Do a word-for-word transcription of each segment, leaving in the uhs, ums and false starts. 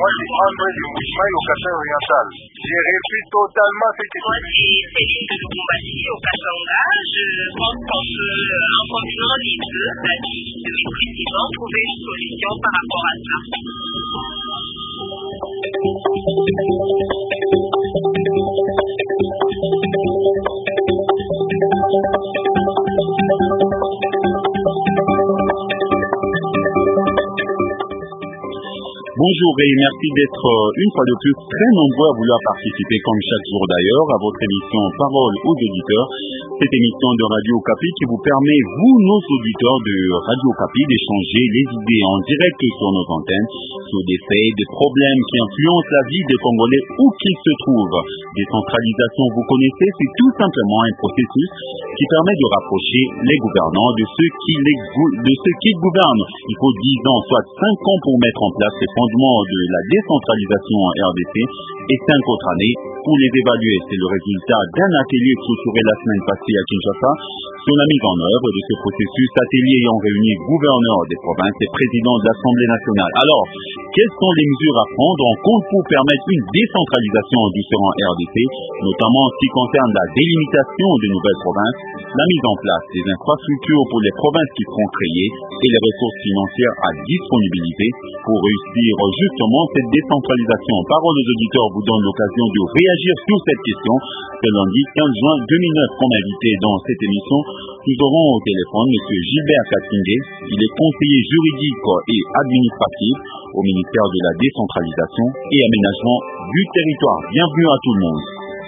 Moi, c'est André de Mbujimayi au Kasai oriental. J'ai repris totalement cette question. Moi, c'est Céline de Lubumbashi au Kasanga. Je pense qu'on peut, en combinant les deux, de mes présidents, trouver une solution par rapport à ça. Bonjour et merci d'être une fois de plus très nombreux à vouloir participer, comme chaque jour d'ailleurs, à votre émission Parole aux auditeurs. Cette émission de Radio Okapi qui vous permet, vous, nos auditeurs de Radio Okapi, d'échanger les idées en direct sur nos antennes, sur des faits, des problèmes qui influencent la vie des Congolais où qu'ils se trouvent. Décentralisation, vous connaissez, c'est tout simplement un processus qui permet de rapprocher les gouvernants de ceux qui, les, de ceux qui gouvernent. Il faut dix ans, soit cinq ans pour mettre en place ces fondements de la décentralisation en R D C et cinq autres années pour les évaluer. C'est le résultat d'un atelier clôturé la semaine passée à Kinshasa sur la mise en œuvre de ce processus, atelier ayant réuni gouverneurs des provinces et présidents de l'Assemblée nationale. Alors, quelles sont les mesures à prendre en compte pour permettre une décentralisation en différents R D C, notamment en ce qui concerne la délimitation de nouvelles provinces, la mise en place des infrastructures pour les provinces qui seront créées et les ressources financières à disponibilité pour réussir justement cette décentralisation. Parole aux auditeurs vous donne l'occasion de réagir sur cette question. Ce lundi quinze juin deux mille neuf, comme invité dans cette émission, nous aurons au téléphone M. Gilbert Kassingé. Il est conseiller juridique et administratif au ministère de la décentralisation et aménagement du territoire. Bienvenue à tout le monde.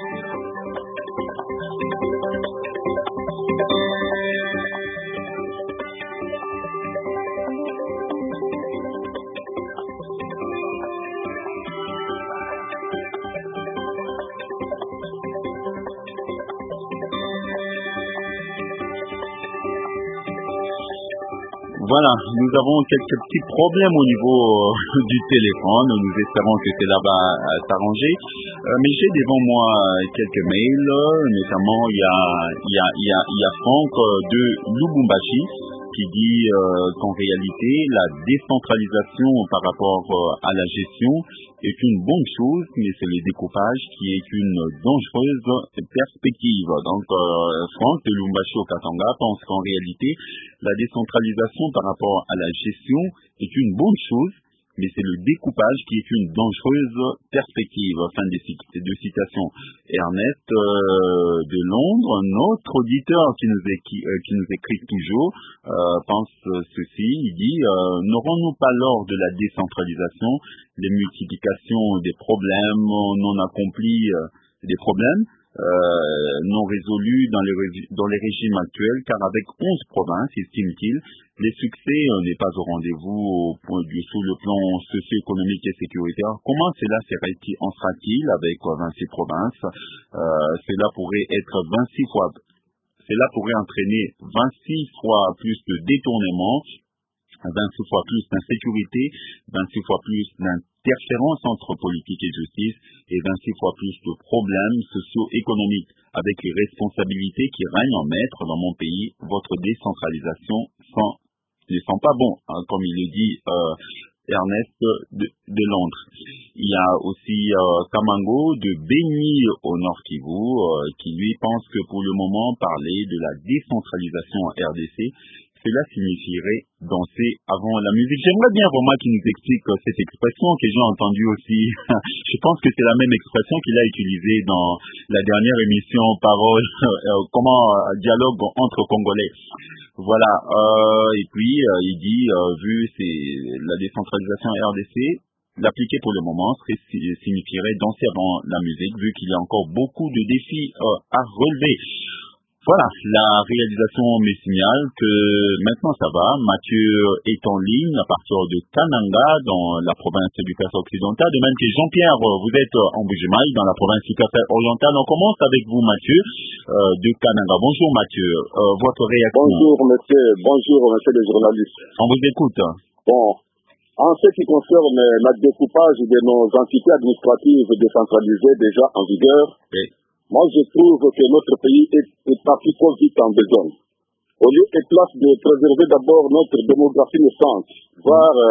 Voilà, nous avons quelques petits problèmes au niveau euh, du téléphone. Nous espérons que cela va euh, s'arranger. Euh, mais j'ai devant moi quelques mails, notamment il y a, il y a, il y a, il y a Franck de Lubumbashi qui dit euh, qu'en réalité, la décentralisation par rapport euh, à la gestion est une bonne chose, mais c'est le découpage qui est une dangereuse perspective. Donc, euh, Franck de Lubumbashi au Katanga pense qu'en réalité, la décentralisation par rapport à la gestion est une bonne chose, mais c'est le découpage qui est une dangereuse perspective. Fin de, de citation. Ernest euh, de Londres, notre auditeur qui nous, écrit, euh, qui nous écrit toujours, euh, pense ceci, il dit euh, « N'aurons-nous pas lors de la décentralisation les multiplications des problèmes non accomplis, euh, des problèmes Euh, non résolus dans les, dans les régimes actuels, car avec onze provinces, estime-t-il, les succès euh, n'est pas au rendez-vous au point de vue sur le plan socio-économique et sécuritaire. Comment cela en sera-t-il avec euh, vingt-six provinces euh, Cela pourrait être vingt-six fois, cela pourrait entraîner vingt-six fois plus de détournements, vingt-six fois plus d'insécurité, vingt-six fois plus d'interférence entre politique et justice et vingt-six fois plus de problèmes socio-économiques. Avec les responsabilités qui règnent en maître dans mon pays, votre décentralisation sans, ne sent pas bon, hein, comme il le dit euh, Ernest de, de Londres. Il y a aussi euh, Kamango de Beni au Nord Kivu euh, qui lui pense que pour le moment, parler de la décentralisation en R D C, cela signifierait danser avant la musique. J'aimerais bien vraiment qu'il nous explique euh, cette expression que j'ai entendue aussi. Je pense que c'est la même expression qu'il a utilisée dans la dernière émission Parole, euh, comment euh, dialogue entre Congolais. Voilà. Euh, et puis, euh, il dit, euh, vu c'est la décentralisation R D C, l'appliquer pour le moment serait, signifierait danser avant la musique, vu qu'il y a encore beaucoup de défis euh, à relever. Voilà, la réalisation me signale que maintenant ça va. Mathieu est en ligne à partir de Kananga dans la province du Kasai occidental. De même que Jean-Pierre, vous êtes en Mbujimayi dans la province du Kasai oriental. On commence avec vous Mathieu euh, de Kananga. Bonjour Mathieu, euh, votre réaction. Bonjour monsieur, bonjour monsieur le journaliste. On vous écoute. Bon, en ce qui concerne le découpage de nos entités administratives décentralisées déjà en vigueur, oui. Moi, je trouve que notre pays est, est parti trop vite en besogne. Au lieu et place de préserver d'abord notre démographie naissante, voire euh,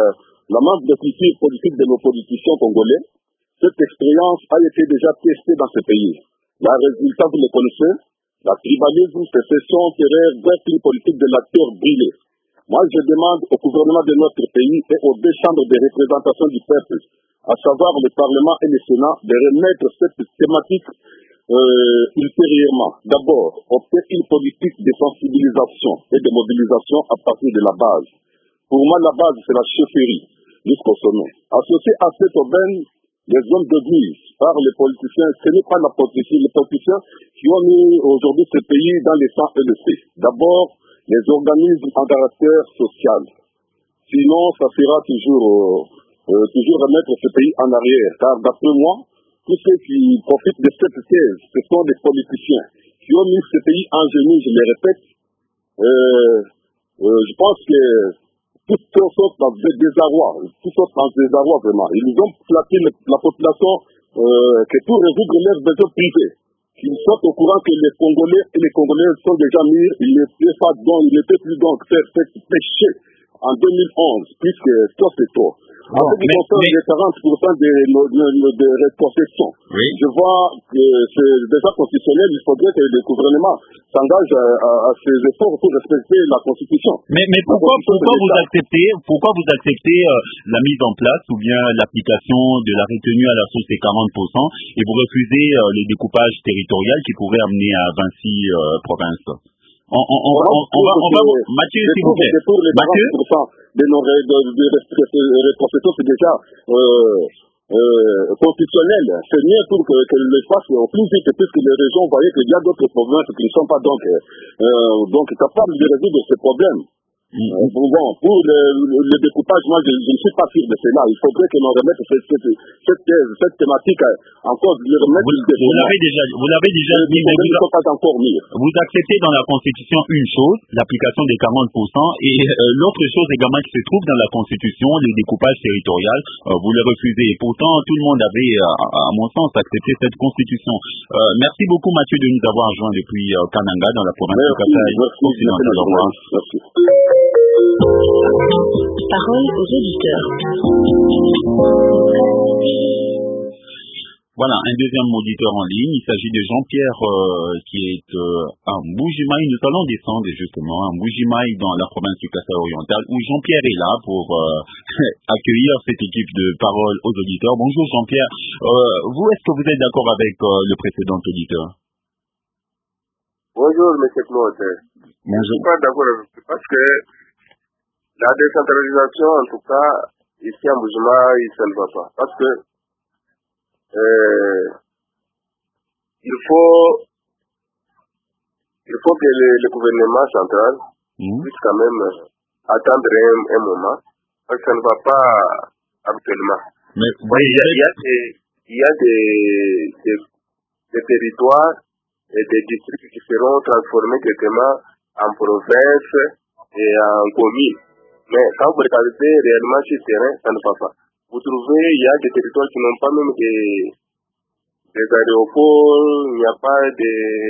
la manque de culture politique de nos politiciens congolais, cette expérience a été déjà testée dans ce pays. Le résultat, vous le connaissez, la tribalisme, sécession, terreur, doctrine politique de l'acteur brûlé. Moi, je demande au gouvernement de notre pays et aux deux chambres de représentation du peuple, à savoir le Parlement et le Sénat, de remettre cette thématique euh, ultérieurement. D'abord, opter une politique de sensibilisation et de mobilisation à partir de la base. Pour moi, la base, c'est la chefferie, jusqu'au sommet. Associé à cette aubaine, les hommes d'église par les politiciens, ce n'est pas la politique, les politiciens qui ont mis aujourd'hui ce pays dans les sang et le feu. D'abord, les organismes en caractère social. Sinon, ça sera toujours, euh, euh, toujours remettre ce pays en arrière. Car d'après moi, tous ceux qui profitent de cette thèse, ce sont des politiciens qui ont mis ce pays en genoux, je le répète. Euh, euh, je pense que tous sortent dans des désarrois, tous sortent dans des désarrois vraiment. Ils nous ont placé la population euh, que tout résoudre leurs besoins privés. Qu'ils soient au courant que les Congolais et les Congolais sont déjà mis, ils n'étaient pas donc, ils n'étaient plus donc faire ce péché en deux mille onze, puisque ça c'est trop. En ce qui concerne les quarante pour cent de, de, de, de rétrocession, oui. Je vois que c'est déjà constitutionnel, il faudrait que le gouvernement s'engage à, à, à ces efforts pour respecter la Constitution. Mais, mais pourquoi, pourquoi, vous acceptez, pourquoi vous acceptez euh, la mise en place ou bien l'application de la retenue à la source des quarante pour cent et vous refusez euh, le découpage territorial qui pourrait amener à vingt-six euh, provinces? On, on, on, on, on, on va, on va, Mathieu, s'il vous plaît. Mathieu, de nos rétrocessions, c'est déjà euh, euh, constitutionnel. C'est mieux pour que, que le fasse au plus vite, puisque les régions voyaient qu'il y a d'autres problèmes qui ne sont pas donc, euh, donc capables de résoudre ces problèmes. Mm-hmm. Euh, bon, pour le, le, le découpage, moi je, je ne suis pas sûr de cela. Il faudrait que l'on remette cette, cette, cette, thèse, cette thématique en cause. Le remettre vous, vous l'avez déjà, vous l'avez déjà dit, mais vous, vous, pas encore mis. Vous acceptez dans la Constitution une chose, l'application des quarante pour cent, et euh, l'autre chose également qui se trouve dans la Constitution, le découpage territorial, euh, vous le refusez. Et pourtant, tout le monde avait, euh, à mon sens, accepté cette Constitution. Euh, merci beaucoup, Mathieu, de nous avoir rejoints depuis euh, Kananga, dans la province de Kasai occidentale. Au revoir. Merci. Parole aux auditeurs. Voilà, un deuxième auditeur en ligne. Il s'agit de Jean-Pierre euh, qui est euh, à Mbujimaï. Nous allons descendre justement à Mbujimaï dans la province du Kasai oriental où Jean-Pierre est là pour euh, accueillir cette équipe de parole aux auditeurs. Bonjour Jean-Pierre. Euh, vous, est-ce que vous êtes d'accord avec euh, le précédent auditeur? Bonjour M. Claude. Je ne suis pas d'accord avec vous parce que la décentralisation, en tout cas, ici à Mbujimaï, ça ne va pas. Parce que euh, il faut il faut que le, le gouvernement central mmh. puisse quand même attendre un, un moment, parce que ça ne va pas actuellement. Mais, oui, il, y a, il, y a des, il y a des, des, des territoires et des districts qui seront transformés directement en province et en commune. Mais quand vous regardez réellement sur le terrain, ça ne va pas. Vous trouvez, il y a des territoires qui n'ont pas même des, des aéroports, il n'y a pas de,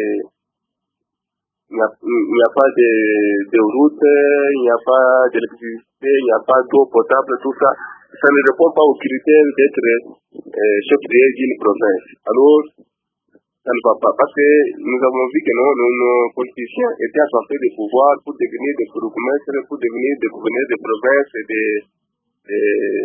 il n'y a, il n'y a pas de, de routes, il n'y a pas d'électricité, il n'y a pas d'eau potable, tout ça. Ça ne répond pas aux critères d'être euh, chef d'une province. Alors, ça ne va pas. Parce que nous avons vu que non, nos, nos politiciens étaient assortis de pouvoir pour devenir des bourgmestres, pour devenir des gouverneurs de province et des, et,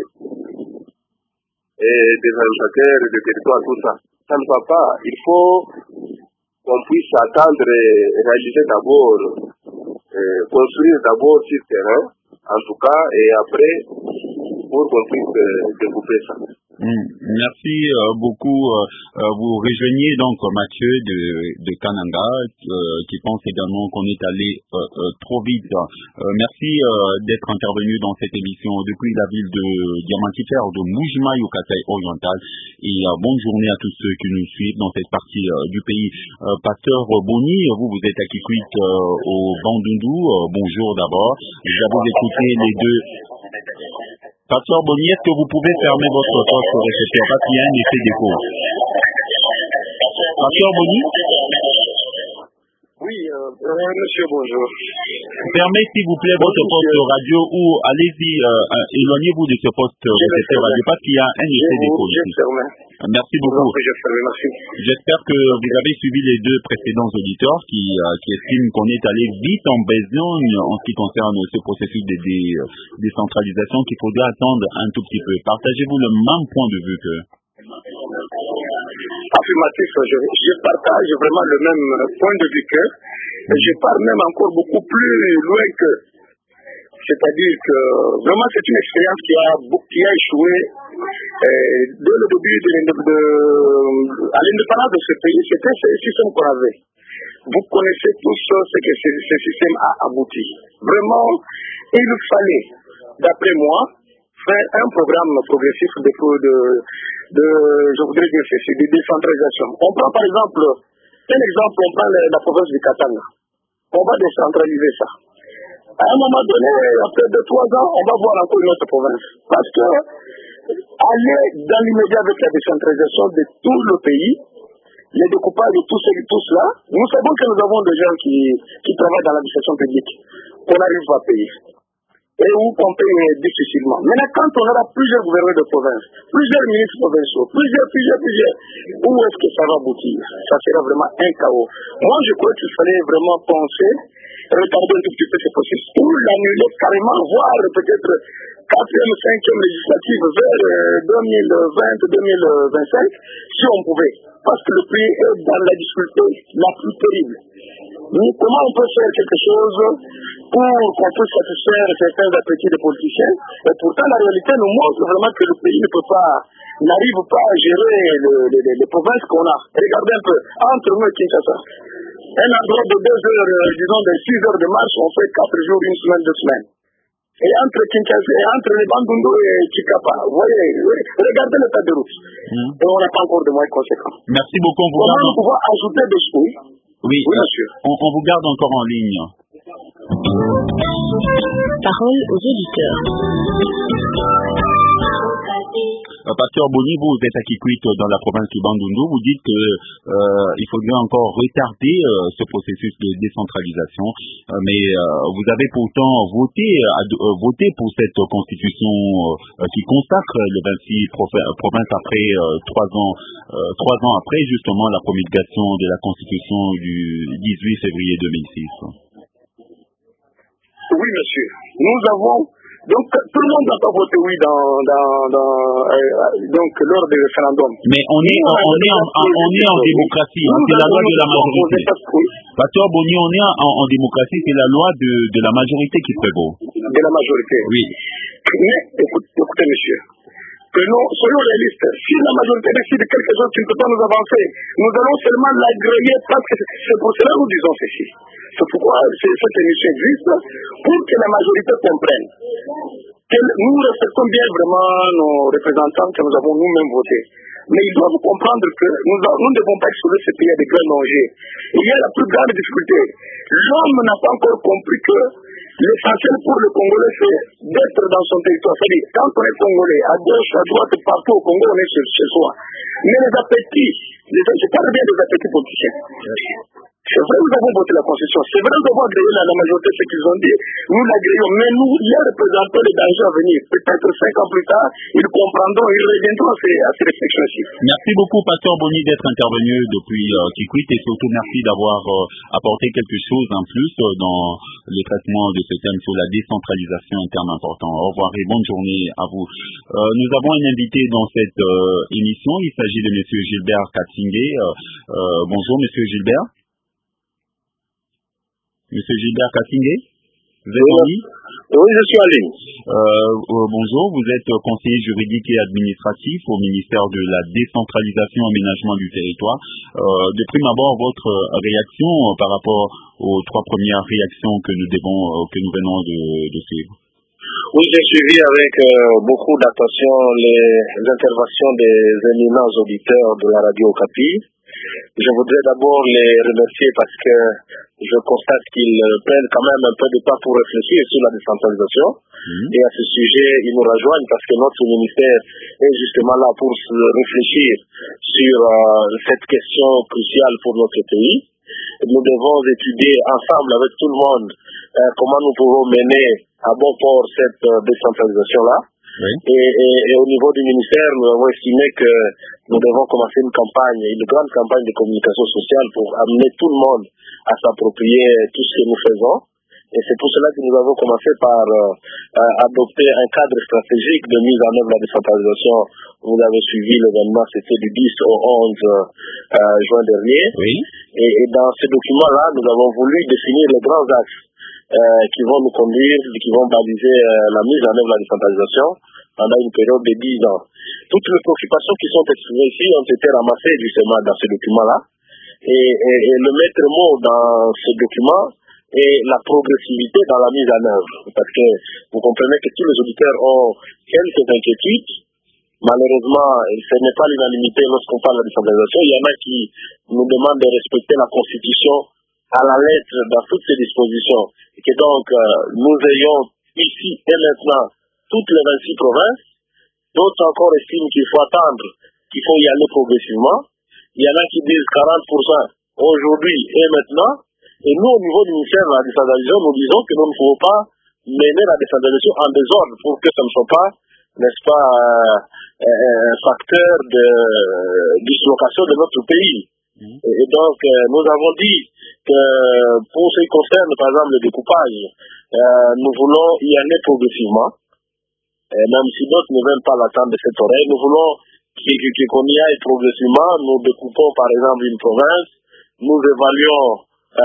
et des administrateurs de territoire, tout ça. Ça ne va pas. Il faut qu'on puisse attendre et réaliser d'abord, euh, construire d'abord sur le terrain, en tout cas, et après, pour qu'on puisse euh, découper ça. Mmh. Merci euh, beaucoup. Euh, vous rejoignez donc Mathieu de, de Kananga euh, qui pense également qu'on est allé euh, euh, trop vite. Euh, merci euh, d'être intervenu dans cette émission depuis la ville de Diamantifère de Mbujimaï au Kasai oriental. Et euh, bonne journée à tous ceux qui nous suivent dans cette partie euh, du pays. Euh, Pasteur Boni, vous, vous êtes à Kikwit euh, au Bandundu. Euh, bonjour d'abord. Vous avez écouté les deux. Pasteur Boni, est-ce que vous pouvez fermer votre poste au récepteur parce qu'il y a un effet d'écho? Pasteur Boni? Oui, euh, euh, monsieur, bonjour. Fermez s'il vous plaît votre Oui, poste monsieur. radio ou allez-y, euh, euh, éloignez-vous de ce poste Je vais récepteur radio fermer. parce qu'il y a un Je effet d'écho vous, je ici. ferme. Merci Je vous en beaucoup. prie, je ferme. Merci. J'espère que vous avez suivi les deux précédents auditeurs qui, euh, qui estiment qu'on est allé vite en besogne en ce qui concerne ce processus de dé- décentralisation, qu'il faudra attendre un tout petit peu. Partagez-vous le même point de vue que... Affirmatif, je, je partage vraiment le même point de vue que, et je pars même encore beaucoup plus loin que. C'est-à-dire que vraiment c'est une expérience qui a, qui a échoué euh, dès le début de, de, de, à l'indépendance de ce pays. C'était ce système qu'on avait. Vous connaissez tous ce que ce, ce système a abouti. Vraiment, il fallait, d'après moi, faire un programme progressif de, de, de je voudrais dire ceci, de décentralisation. On prend par exemple, un exemple, on prend la, la province du Katanga. On va décentraliser ça. À un moment donné, après deux, trois ans, on va voir encore une autre province. Parce que aller dans l'immédiat avec la décentralisation de tout le pays, les découpages de tout, tout cela, nous savons que nous avons des gens qui, qui travaillent dans l'administration publique, qu'on n'arrive pas à payer. Et où on paye difficilement. Maintenant, quand on aura plusieurs gouverneurs de province, plusieurs ministres provinciaux, plusieurs, plusieurs, plusieurs, où est-ce que ça va aboutir? Ça sera vraiment un chaos. Moi, je crois qu'il fallait vraiment penser, retarder un tout petit peu ce processus, ou l'annuler carrément, voire peut-être quatrième, cinquième législative vers deux mille vingt, deux mille vingt-cinq, si on pouvait. Parce que le pays est dans la difficulté la plus terrible. Mais comment on peut faire quelque chose pour qu'on puisse satisfaire certains appétits des politiciens? Et pourtant, la réalité nous montre vraiment que le pays ne peut pas, n'arrive pas à gérer le, le, les, les provinces qu'on a. Regardez un peu, entre nous et Kinshasa, un endroit de deux heures, euh, disons de six heures de marche, on fait quatre jours, une semaine, deux semaines. Et entre Kinshasa, et entre les Bandundu et Chikapa, vous voyez, regardez l'état de route. Mmh. Et on n'a pas encore de moyens conséquents. Merci beaucoup. On vous Comment garde... nous pouvons ajouter des choses? Oui, oui monsieur. On, on vous garde encore en ligne. Parole aux auditeurs. Pasteur Boni, vous êtes à Kikwit dans la province du Bandundu. Vous dites qu'il euh, faudrait encore retarder euh, ce processus de décentralisation, euh, mais euh, vous avez pourtant voté, euh, voté pour cette constitution euh, qui consacre les vingt-six provinces après euh, trois ans, euh, trois ans après justement la promulgation de la constitution du dix-huit février deux mille six. Oui, monsieur. Nous avons donc tout le monde n'a pas voté oui dans, dans, dans euh, donc lors du référendum. Mais on est on, on est en, on est en démocratie, hein, c'est la loi de la majorité. Pasteur Boni, on est en, en démocratie, c'est la loi de, de la majorité qui prévaut. De la majorité. Oui. Mais écoute, écoutez, monsieur. Que nous soyons réalistes. Si la majorité décide de quelque chose qui ne peut pas nous avancer, nous allons seulement l'agréer parce que c'est pour cela que nous disons ceci. C'est pourquoi cette émission existe, pour que la majorité comprenne que nous respectons bien vraiment nos représentants que nous avons nous-mêmes votés. Mais ils doivent comprendre que nous, nous ne devons pas exposer ce pays à des grands dangers. Il y a la plus grande difficulté. L'homme n'a pas encore compris que l'essentiel pour le Congolais, c'est d'être dans son territoire. C'est-à-dire, quand on est Congolais, à gauche, à droite, partout au Congo, on est chez, chez soi. Mais les appétits, les, je parle bien des appétits politiciens. C'est vrai, nous avons voté la Constitution. C'est vrai, nous avons agréé la, la majorité ce qu'ils ont dit. Nous l'agréons. Mais nous, il y a représenté les dangers à venir. Peut-être cinq ans plus tard, ils comprendront, ils reviendront à ces, à ces réflexions-ci. Merci beaucoup, Pasteur Boni, d'être intervenu depuis euh, Kikwit et surtout merci d'avoir euh, apporté quelque chose en plus euh, dans le traitement de ce thème sur la décentralisation interne important. Au revoir et bonne journée à vous. Euh, nous avons un invité dans cette euh, émission. Il s'agit de Monsieur Gilbert Katsingé. Euh, euh, bonjour, Monsieur Gilbert. Monsieur Gilbert Katsingé, vous êtes en ligne? Oui, je suis en ligne. Euh, euh, bonjour, vous êtes conseiller juridique et administratif au ministère de la décentralisation et aménagement du territoire. Euh, de prime abord, votre réaction euh, par rapport aux trois premières réactions que nous devons, euh, que nous venons de, de suivre? Oui, j'ai suivi avec euh, beaucoup d'attention les interventions des éminents auditeurs de la radio Okapi. Je voudrais d'abord les remercier parce que je constate qu'ils prennent quand même un peu de temps pour réfléchir sur la décentralisation. Mmh. Et à ce sujet, ils nous rejoignent parce que notre ministère est justement là pour réfléchir sur euh, cette question cruciale pour notre pays. nous devons étudier ensemble avec tout le monde euh, comment nous pouvons mener à bon port cette euh, décentralisation-là. Oui. Et, et, et au niveau du ministère, nous avons estimé que nous devons commencer une campagne, une grande campagne de communication sociale pour amener tout le monde à s'approprier tout ce que nous faisons. Et c'est pour cela que nous avons commencé par euh, euh, adopter un cadre stratégique de mise en œuvre de la décentralisation. Vous avez suivi l'événement, c'était du dix au onze euh, juin dernier. Oui. Et, et dans ce document-là, nous avons voulu définir les grands axes euh, qui vont nous conduire, qui vont baliser euh, la mise en œuvre de la décentralisation pendant une période de dix ans. Toutes les préoccupations qui sont exprimées ici ont été ramassées justement dans ce document-là. Et, et, et le maître mot dans ce document est la progressivité dans la mise en œuvre. Parce que vous comprenez que tous les auditeurs ont quelques inquiétudes. Malheureusement, ce n'est pas l'unanimité lorsqu'on parle de la décentralisation. Il y en a qui nous demandent de respecter la Constitution à la lettre dans toutes ses dispositions. Et que donc, euh, nous ayons ici et maintenant toutes les vingt-six provinces. D'autres encore estiment qu'il faut attendre, qu'il faut y aller progressivement. Il y en a qui disent quarante pour cent aujourd'hui et maintenant. Et nous, au niveau du ministère de la décentralisation, nous disons que nous ne pouvons pas mener la décentralisation en désordre pour que ce ne soit pas, n'est-ce pas, euh, un facteur de dislocation de notre pays. Mmh. Et, et donc, euh, nous avons dit que pour ce qui concerne, par exemple, le découpage, euh, nous voulons y aller progressivement. Et même si d'autres ne veulent pas l'attendre de cette oreille, nous voulons qu'on y aille progressivement. Nous découpons, par exemple, une province, nous évaluons Euh,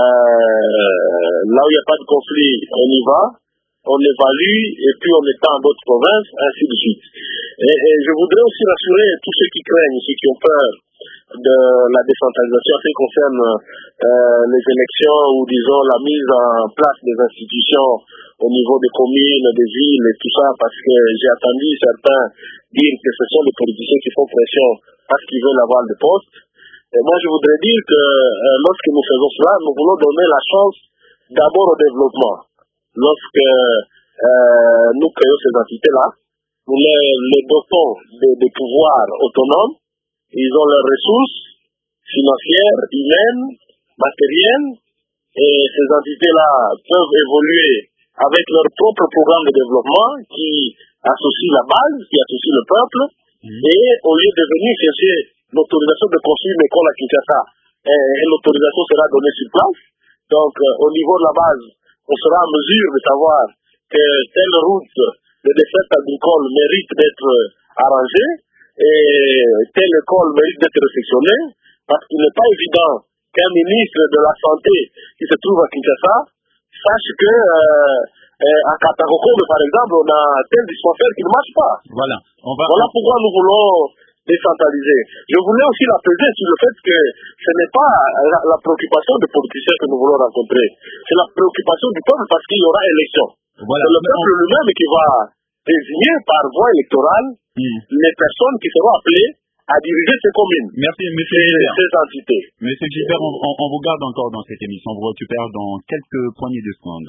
là où il n'y a pas de conflit, on y va, on évalue et puis on étend d'autres provinces, ainsi de suite. Et, et je voudrais aussi rassurer tous ceux qui craignent, ceux qui ont peur de la décentralisation en ce qui concerne euh, les élections ou disons la mise en place des institutions au niveau des communes, des villes et tout ça, parce que j'ai entendu certains dire que ce sont les politiciens qui font pression parce qu'ils veulent avoir des postes. Et moi, je voudrais dire que euh, lorsque nous faisons cela, nous voulons donner la chance d'abord au développement. Lorsque euh, nous créons ces entités-là, nous les, les dotons de, de pouvoirs autonomes. Ils ont leurs ressources financières, humaines, matérielles, et ces entités-là peuvent évoluer avec leur propre programme de développement qui associe la base, qui associe le peuple, mmh. Et au lieu de venir chercher l'autorisation de construire une école à Kinshasa, et, et l'autorisation sera donnée sur place. Donc, euh, au niveau de la base, on sera en mesure de savoir que telle route de défaite agricole mérite d'être arrangée et telle école mérite d'être réfectionnée, parce qu'il n'est pas évident qu'un ministre de la Santé qui se trouve à Kinshasa sache que euh, euh, à Katarokome, par exemple, on a tel dispensaire qui ne marche pas. Voilà. On va... voilà pourquoi nous voulons décentraliser. Je voulais aussi l'appeler sur le fait que ce n'est pas la, la préoccupation des politiciens que nous voulons rencontrer. C'est la préoccupation du peuple parce qu'il y aura élection. Voilà. C'est le peuple on... lui-même qui va désigner par voie électorale mmh. les personnes qui seront appelées à diriger ces communes. Merci, monsieur Gilbert. Ces entités. Monsieur Gilbert, on, on, on vous garde encore dans cette émission. On vous récupère dans quelques poignées de secondes.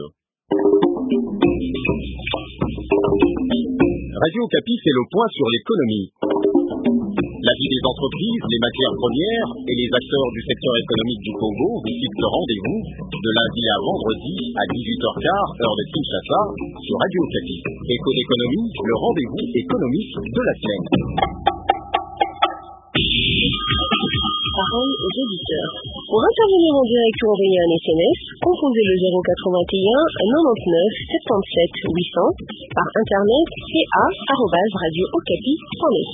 Radio Okapi fait le point sur l'économie. La vie des entreprises, les matières premières et les acteurs du secteur économique du Congo vous fixent rendez-vous de lundi à vendredi à dix-huit heures quinze, heure de Kinshasa, sur Radio Okapi. Éco d'économie, le rendez-vous économique de la semaine. Parole aux auditeurs. Pour intervenir en direct ou envoyer un S M S, composez le zéro quatre-vingt-un quatre-vingt-dix-neuf soixante-dix-sept huit cents par internet c a arobase radio okapi point net.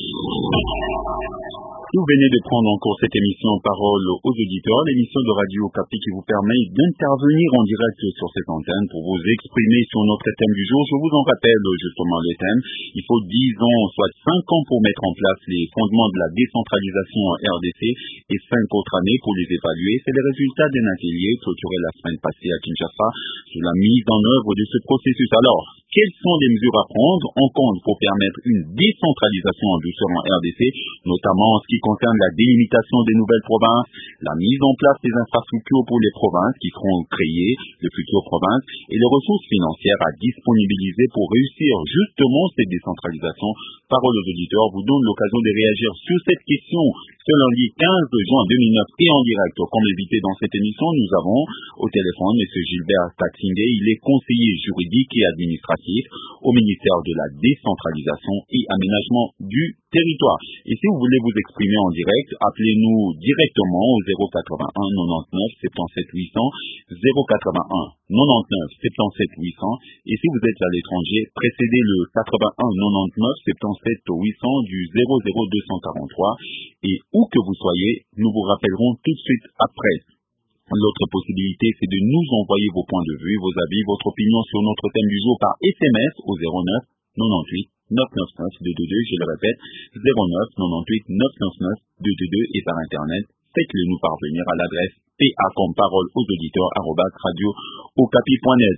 Vous venez de prendre en cours cette émission Parole aux auditeurs, l'émission de Radio Okapi qui vous permet d'intervenir en direct sur cette antenne pour vous exprimer sur notre thème du jour. Je vous en rappelle justement le thème. Il faut dix ans, soit cinq ans pour mettre en place les fondements de la décentralisation en R D C et cinq autres années pour les évaluer. C'est les résultats d'un atelier clôturé la semaine passée à Kinshasa sur la mise en œuvre de ce processus. Alors, quelles sont les mesures à prendre en compte pour permettre une décentralisation en douceur en R D C, notamment en ce qui concerne la délimitation des nouvelles provinces, la mise en place des infrastructures pour les provinces qui seront créées, les futures provinces, et les ressources financières à disponibiliser pour réussir justement cette décentralisation. Parole aux auditeurs vous donne l'occasion de réagir sur cette question. Ce lundi quinze juin deux mille neuf et en direct, comme invité dans cette émission, nous avons au téléphone M. Gilbert Katsinge. Il est conseiller juridique et administratif au ministère de la décentralisation et aménagement du territoire. Et si vous voulez vous exprimer en direct, appelez-nous directement au zéro quatre-vingt-un quatre-vingt-neuf soixante-dix-sept huit cents, zéro quatre-vingt-un quatre-vingt-neuf soixante-dix-sept huit cents. Et si vous êtes à l'étranger, précédez le quatre-vingt-un quatre-vingt-neuf soixante-dix-sept huit cents du zéro zéro deux cent quarante-trois. Et où que vous soyez, nous vous rappellerons tout de suite après. L'autre possibilité, c'est de nous envoyer vos points de vue, vos avis, votre opinion sur notre thème du jour par S M S au zéro neuf quatre-vingt-huit neuf cent quatre-vingt-neuf deux cent vingt-deux. Je le répète, zéro neuf quatre-vingt-huit neuf cent quatre-vingt-neuf deux cent vingt-deux et par Internet, faites-le nous parvenir à l'adresse P A comme parole aux auditeurs arobase radio okapi point net.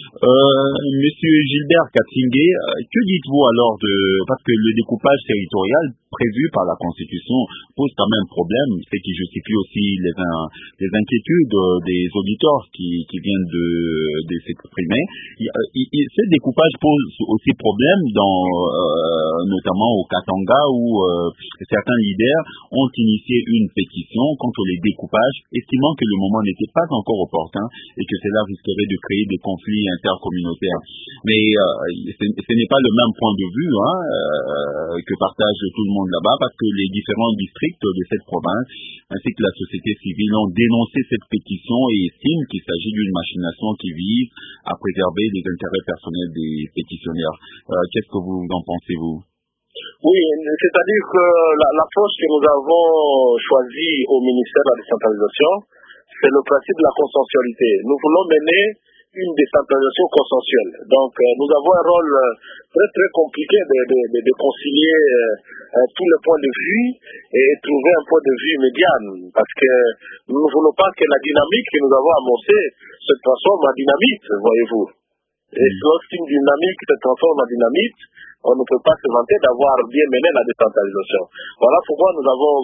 Euh, Monsieur Gilbert Katsinge, que dites-vous alors de, parce que le découpage territorial prévu par la Constitution pose quand même problème, ce qui justifie aussi les, les inquiétudes des auditeurs qui, qui viennent de, de s'exprimer. Il, il, ce découpage pose aussi problème dans, euh, notamment au Katanga où euh, certains leaders ont initié une pétition contre les découpages, estimant que le moment n'était pas encore opportun et que cela risquerait de créer des conflits intercommunautaires. Mais euh, ce, ce n'est pas le même point de vue hein, euh, que partage tout le monde là-bas, parce que les différents districts de cette province ainsi que la société civile ont dénoncé cette pétition et estiment qu'il s'agit d'une machination qui vise à préserver les intérêts personnels des pétitionnaires. Euh, qu'est-ce que vous en pensez, vous? Oui, c'est-à-dire que l'approche que nous avons choisie au ministère de la décentralisation, c'est le principe de la consensualité. Nous voulons mener une décentralisation consensuelle. Donc, euh, nous avons un rôle euh, très très compliqué de, de, de, de concilier euh, euh, tous les points de vue et trouver un point de vue médiane. Parce que nous ne voulons pas que la dynamique que nous avons amorcée se transforme en dynamite, voyez-vous. Et lorsqu'une dynamique se transforme en dynamite, on ne peut pas se vanter d'avoir bien mené la décentralisation. Voilà pourquoi nous avons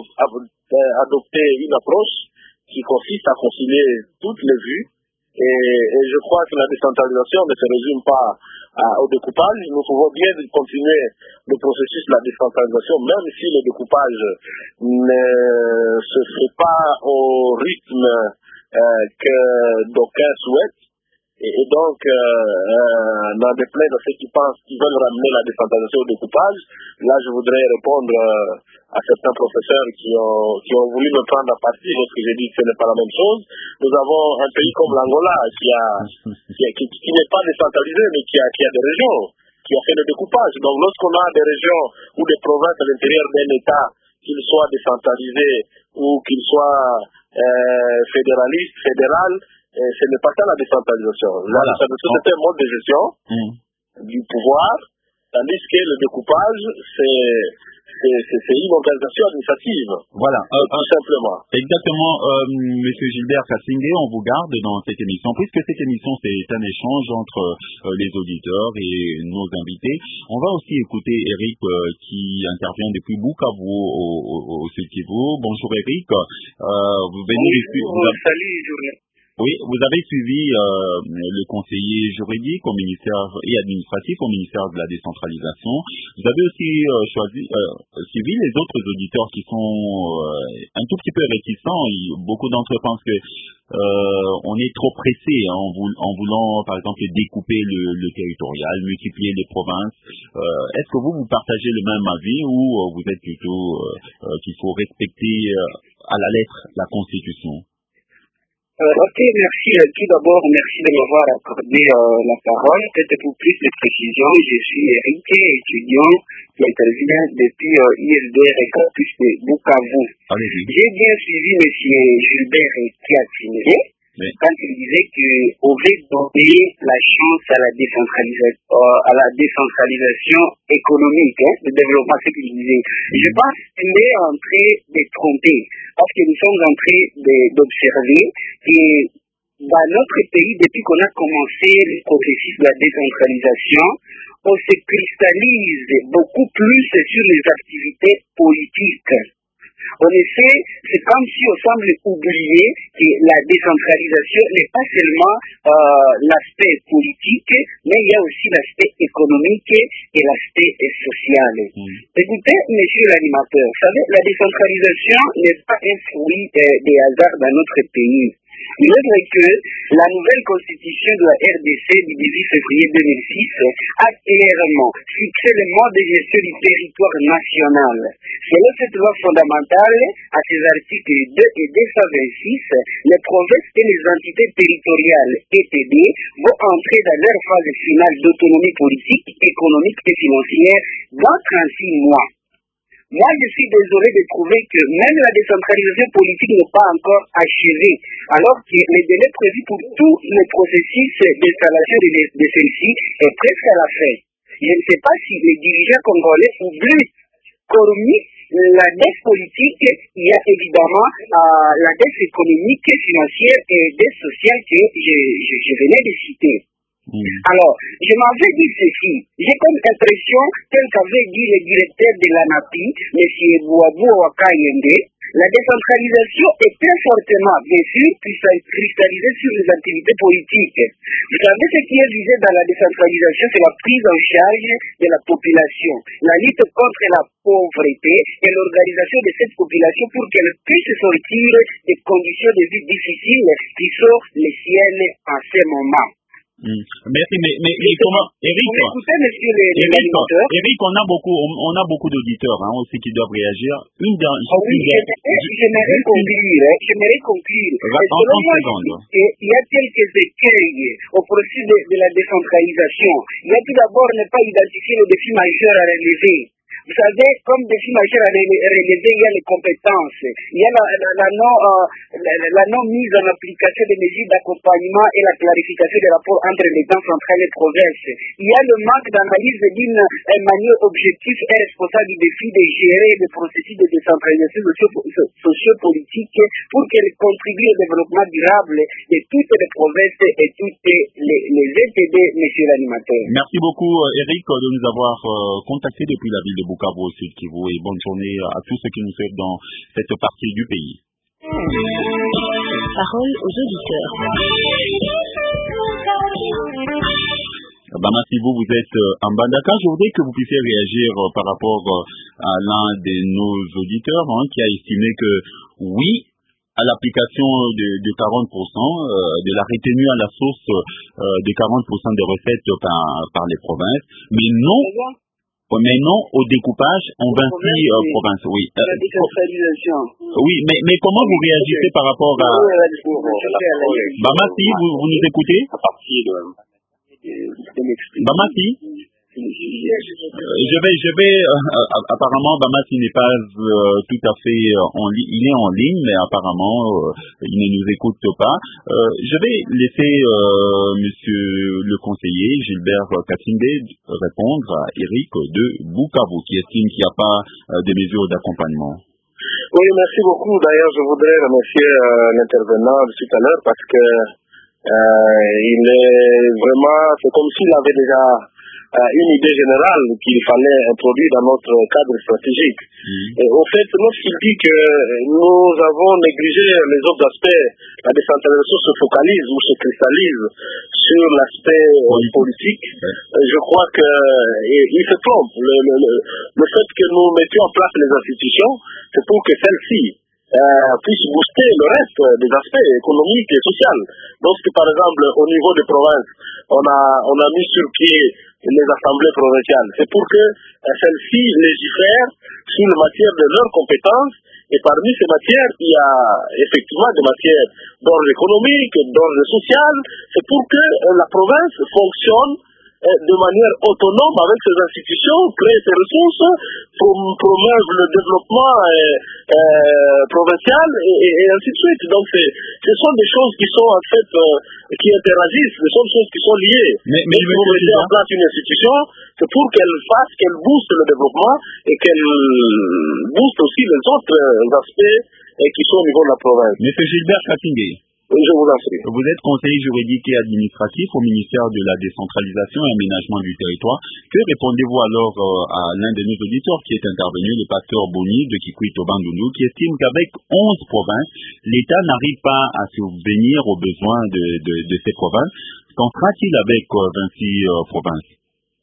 adopté une approche qui consiste à concilier toutes les vues. Et, et je crois que la décentralisation ne se résume pas à, au découpage. Nous pouvons bien continuer le processus de la décentralisation, même si le découpage ne se fait pas au rythme euh, que d'aucuns souhaitent. Et, et donc, euh, euh, dans des plaintes à ceux qui pensent qu'ils veulent ramener la décentralisation au découpage, là je voudrais répondre euh, à certains professeurs qui ont, qui ont voulu me prendre à partie lorsque j'ai dit que ce n'est pas la même chose. Nous avons un pays comme l'Angola qui a, qui, a, qui, qui n'est pas décentralisé, mais qui a, qui a des régions, qui a fait le découpage. Donc lorsqu'on a des régions ou des provinces à l'intérieur d'un État, qu'ils soient décentralisés ou qu'ils soient euh, fédéralistes, fédérales, et ce n'est pas ça la décentralisation. La voilà. décentralisation, c'est un mode de gestion mmh. du pouvoir, tandis que le découpage, c'est, c'est, c'est, c'est une organisation administrative. Voilà. Euh, tout euh, simplement. Exactement, euh, Monsieur Gilbert Katsinge, on vous garde dans cette émission. Puisque cette émission, c'est un échange entre euh, les auditeurs et nos invités, on va aussi écouter Eric euh, qui intervient depuis Bukavu au, au, au Sud Kivu. Bonjour Eric. Euh, vous venez oui, ici. Vous avez... Salut, journée. Oui, vous avez suivi euh, le conseiller juridique au ministère et administratif au ministère de la décentralisation. Vous avez aussi euh, choisi euh, suivi les autres auditeurs qui sont euh, un tout petit peu réticents. Et beaucoup d'entre eux pensent que euh, on est trop pressé hein, en, vou en voulant, par exemple, découper le, le territorial, multiplier les provinces. Euh, Est-ce que vous vous partagez le même avis ou euh, vous êtes plutôt euh, euh, qu'il faut respecter euh, à la lettre la Constitution? Euh, ok, merci. Tout d'abord, merci de m'avoir accordé euh, la parole. Peut-être pour plus de précision, je suis Eric, étudiant qui intervient depuis euh, I L D R Campus de Bukavu. J'ai bien suivi M. Gilbert Katsinge quand il disait qu'on veut donner la chance à la décentralisation, euh, à la décentralisation économique, hein, de développement, ce qu'il disait. Je pense qu'il est en train de tromper, parce que nous sommes en train d'observer que dans notre pays, depuis qu'on a commencé le processus de la décentralisation, on se cristallise beaucoup plus sur les activités politiques. En effet, c'est comme si on semble oublier que la décentralisation n'est pas seulement euh, l'aspect politique, mais il y a aussi l'aspect économique et l'aspect social. Mmh. Écoutez, monsieur l'animateur, vous savez, la décentralisation n'est pas un fruit euh, des hasards dans notre pays. Il est vrai que la nouvelle constitution de la R D C du dix-huit février deux mille six a clairement fixé le mode de gestion du territoire national. Selon cette loi fondamentale, à ses articles deux et deux cent vingt-six, les provinces et les entités territoriales E T D vont entrer dans leur phase finale d'autonomie politique, économique et financière dans trente-six mois. Moi, je suis désolé de trouver que même la décentralisation politique n'est pas encore achevée, alors que le délai prévu pour tout le processus d'installation de, de, de celle-ci est presque à la fin. Je ne sais pas si les dirigeants congolais oublient qu'hormis la dette politique, il y a évidemment euh, la dette économique, financière et dette sociale que je, je, je venais de citer. Alors, je m'avais dit ceci, j'ai comme impression, tel qu'avait dit le directeur de l'ANAPI, M. Bouabou Wakayende, la décentralisation est très fortement, bien sûr, cristallisée sur les activités politiques. Vous savez, ce qui est visé dans la décentralisation, c'est la prise en charge de la population, la lutte contre la pauvreté et l'organisation de cette population pour qu'elle puisse sortir des conditions de vie difficiles qui sont les siennes en ce moment. Mmh. Merci, mais, mais, mais comment, Eric, écoutez, monsieur le, Eric, Eric, on a beaucoup, on, on a beaucoup d'auditeurs, hein, aussi qui doivent réagir. Une dans, oh oui, j'aimerais conclure, hein, j'aimerais conclure. Selon moi, il y a quelques écueils au processus de, de la décentralisation. Il y a tout d'abord ne pas identifier le défi majeur à relever. Vous savez, comme défi majeur à relever, il y a les compétences, il y a la, la, la, non, euh, la, la non mise en application des mesures d'accompagnement et la clarification des rapports entre l'État central et provinces. Il y a le manque d'analyse d'une manière objective et responsable du défi de gérer le processus de décentralisation socio-politique pour qu'elle contribue au développement durable de toutes les provinces et toutes les, les E T D, monsieur l'animateur. Merci beaucoup, Eric, de nous avoir euh, contactés depuis la ville de Bukavu au Sud Kivu et bonne journée à tous ceux qui nous suivent dans cette partie du pays. Parole aux auditeurs. Bama, si vous, vous êtes en Bandaka, je voudrais que vous puissiez réagir par rapport à l'un de nos auditeurs hein, qui a estimé que oui, à l'application de, de quarante pour cent euh, de la retenue à la source euh, de quarante pour cent des recettes par, par les provinces, mais non, mais non au découpage en vingt-six euh, provinces. Oui. La décentralisation. Oui, mais, mais comment vous réagissez par rapport à... Bamati, vous, vous nous écoutez? Bamati, je vais, je vais, euh, apparemment, Bamati n'est pas euh, tout à fait en ligne, il est en ligne, mais apparemment, euh, il ne nous écoute pas. Euh, je vais laisser euh, monsieur le conseiller Gilbert Kassinde répondre à Eric de Bukavu, qui estime qu'il n'y a pas euh, de mesures d'accompagnement. Oui, merci beaucoup. D'ailleurs, je voudrais remercier euh, l'intervenant de tout à l'heure parce que euh, il est vraiment, c'est comme s'il avait déjà une idée générale qu'il fallait introduire dans notre cadre stratégique. Mmh. Et au fait, lorsqu'il dit que nous avons négligé les autres aspects, la décentralisation se focalise ou se cristallise sur l'aspect politique, politique ouais. Je crois qu'il se trompe. Le, le, le, le fait que nous mettions en place les institutions, c'est pour que celles-ci Euh, puisse booster le reste des aspects économiques et sociaux. Donc, par exemple, au niveau des provinces, on a, on a mis sur pied les assemblées provinciales. C'est pour que euh, celles-ci légifèrent sur la matière de leurs compétences. Et parmi ces matières, il y a effectivement des matières d'ordre économique, d'ordre social. C'est pour que euh, la province fonctionne de manière autonome avec ses institutions, créer ses ressources, promouvoir le développement euh, euh, provincial et, et, et ainsi de suite. Donc ce sont des choses qui sont en fait euh, qui interagissent, ce sont des choses qui sont liées. Mais, mais si vous mettez en place une institution, c'est pour qu'elle fasse, qu'elle booste le développement et qu'elle booste aussi les autres aspects et qui sont au niveau de la province. Monsieur Gilbert Kassinde. Je vous en prie. Vous êtes conseiller juridique et administratif au ministère de la décentralisation et aménagement du territoire. Que répondez-vous alors euh, à l'un de nos auditeurs qui est intervenu, le pasteur Boni de Kikwit-Obandundu, qui estime qu'avec onze provinces, l'État n'arrive pas à subvenir aux besoins de, de, de ces provinces. Qu'en sera-t-il avec euh, vingt-six euh, provinces?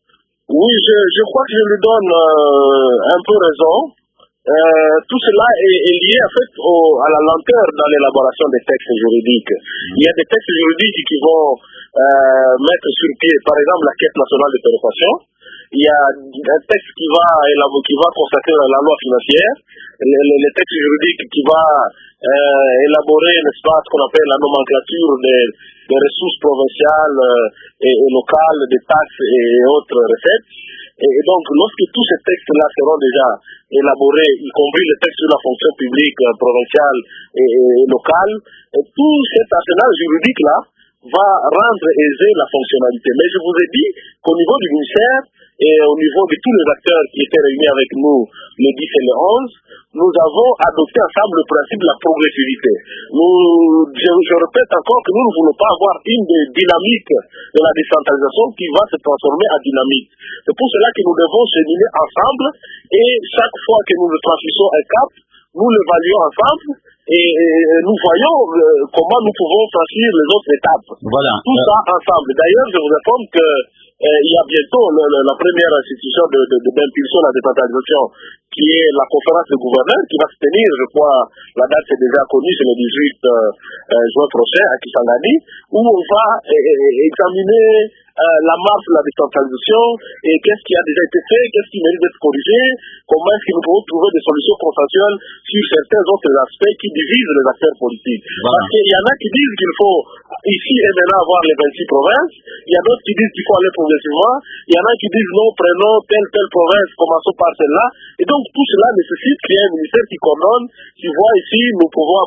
Oui, je, je crois que je lui donne euh, un peu raison. Euh, tout cela est, est lié en fait au, à la lenteur dans l'élaboration des textes juridiques. Il y a des textes juridiques qui vont euh, mettre sur pied, par exemple, la Caisse nationale de péréquation. Il y a un texte qui va élaborer, qui va consacrer la loi financière, le, le, le texte juridique qui va euh, élaborer, n'est-ce pas, ce qu'on appelle la nomenclature des, des ressources provinciales euh, et, et locales, des taxes et autres recettes. Et, et donc, lorsque tous ces textes-là seront déjà élaborés, y compris les textes sur la fonction publique euh, provinciale et, et locale, et tout cet arsenal juridique-là va rendre aisée la fonctionnalité. Mais je vous ai dit qu'au niveau du ministère et au niveau de tous les acteurs qui étaient réunis avec nous le dix et le onze, nous avons adopté ensemble le principe de la progressivité. Nous, je, je répète encore que nous ne voulons pas avoir une dynamique de la décentralisation qui va se transformer en dynamique. C'est pour cela que nous devons se unir ensemble et chaque fois que nous transmettons un cap, nous l'évaluons ensemble et, et nous voyons euh, comment nous pouvons franchir les autres étapes. Voilà. Tout ça ensemble. D'ailleurs, je vous informe que euh, il y a bientôt le, le, la première institution de, de, de, d'impulsion à la décentralisation qui est la conférence de gouverneurs qui va se tenir, je crois, la date est déjà connue, c'est le dix-huit euh, euh, juin prochain à Kisangani, où on va euh, examiner euh, la marche de la décentralisation et qu'est-ce qui a déjà été fait, qu'est-ce qui mérite d'être corrigé, comment est-ce que nous pouvons trouver des solutions consensuelles sur certains autres aspects qui divisent les acteurs politiques. Voilà. Parce qu'il y en a qui disent qu'il faut ici et maintenant avoir les vingt-six provinces, il y a d'autres qui disent qu'il faut aller progressivement, il y en a qui disent non, prenons telle, telle province, commençons par celle-là, et donc tout cela nécessite qu'il y ait un ministère qui coordonne, qui voit ici, nous pouvons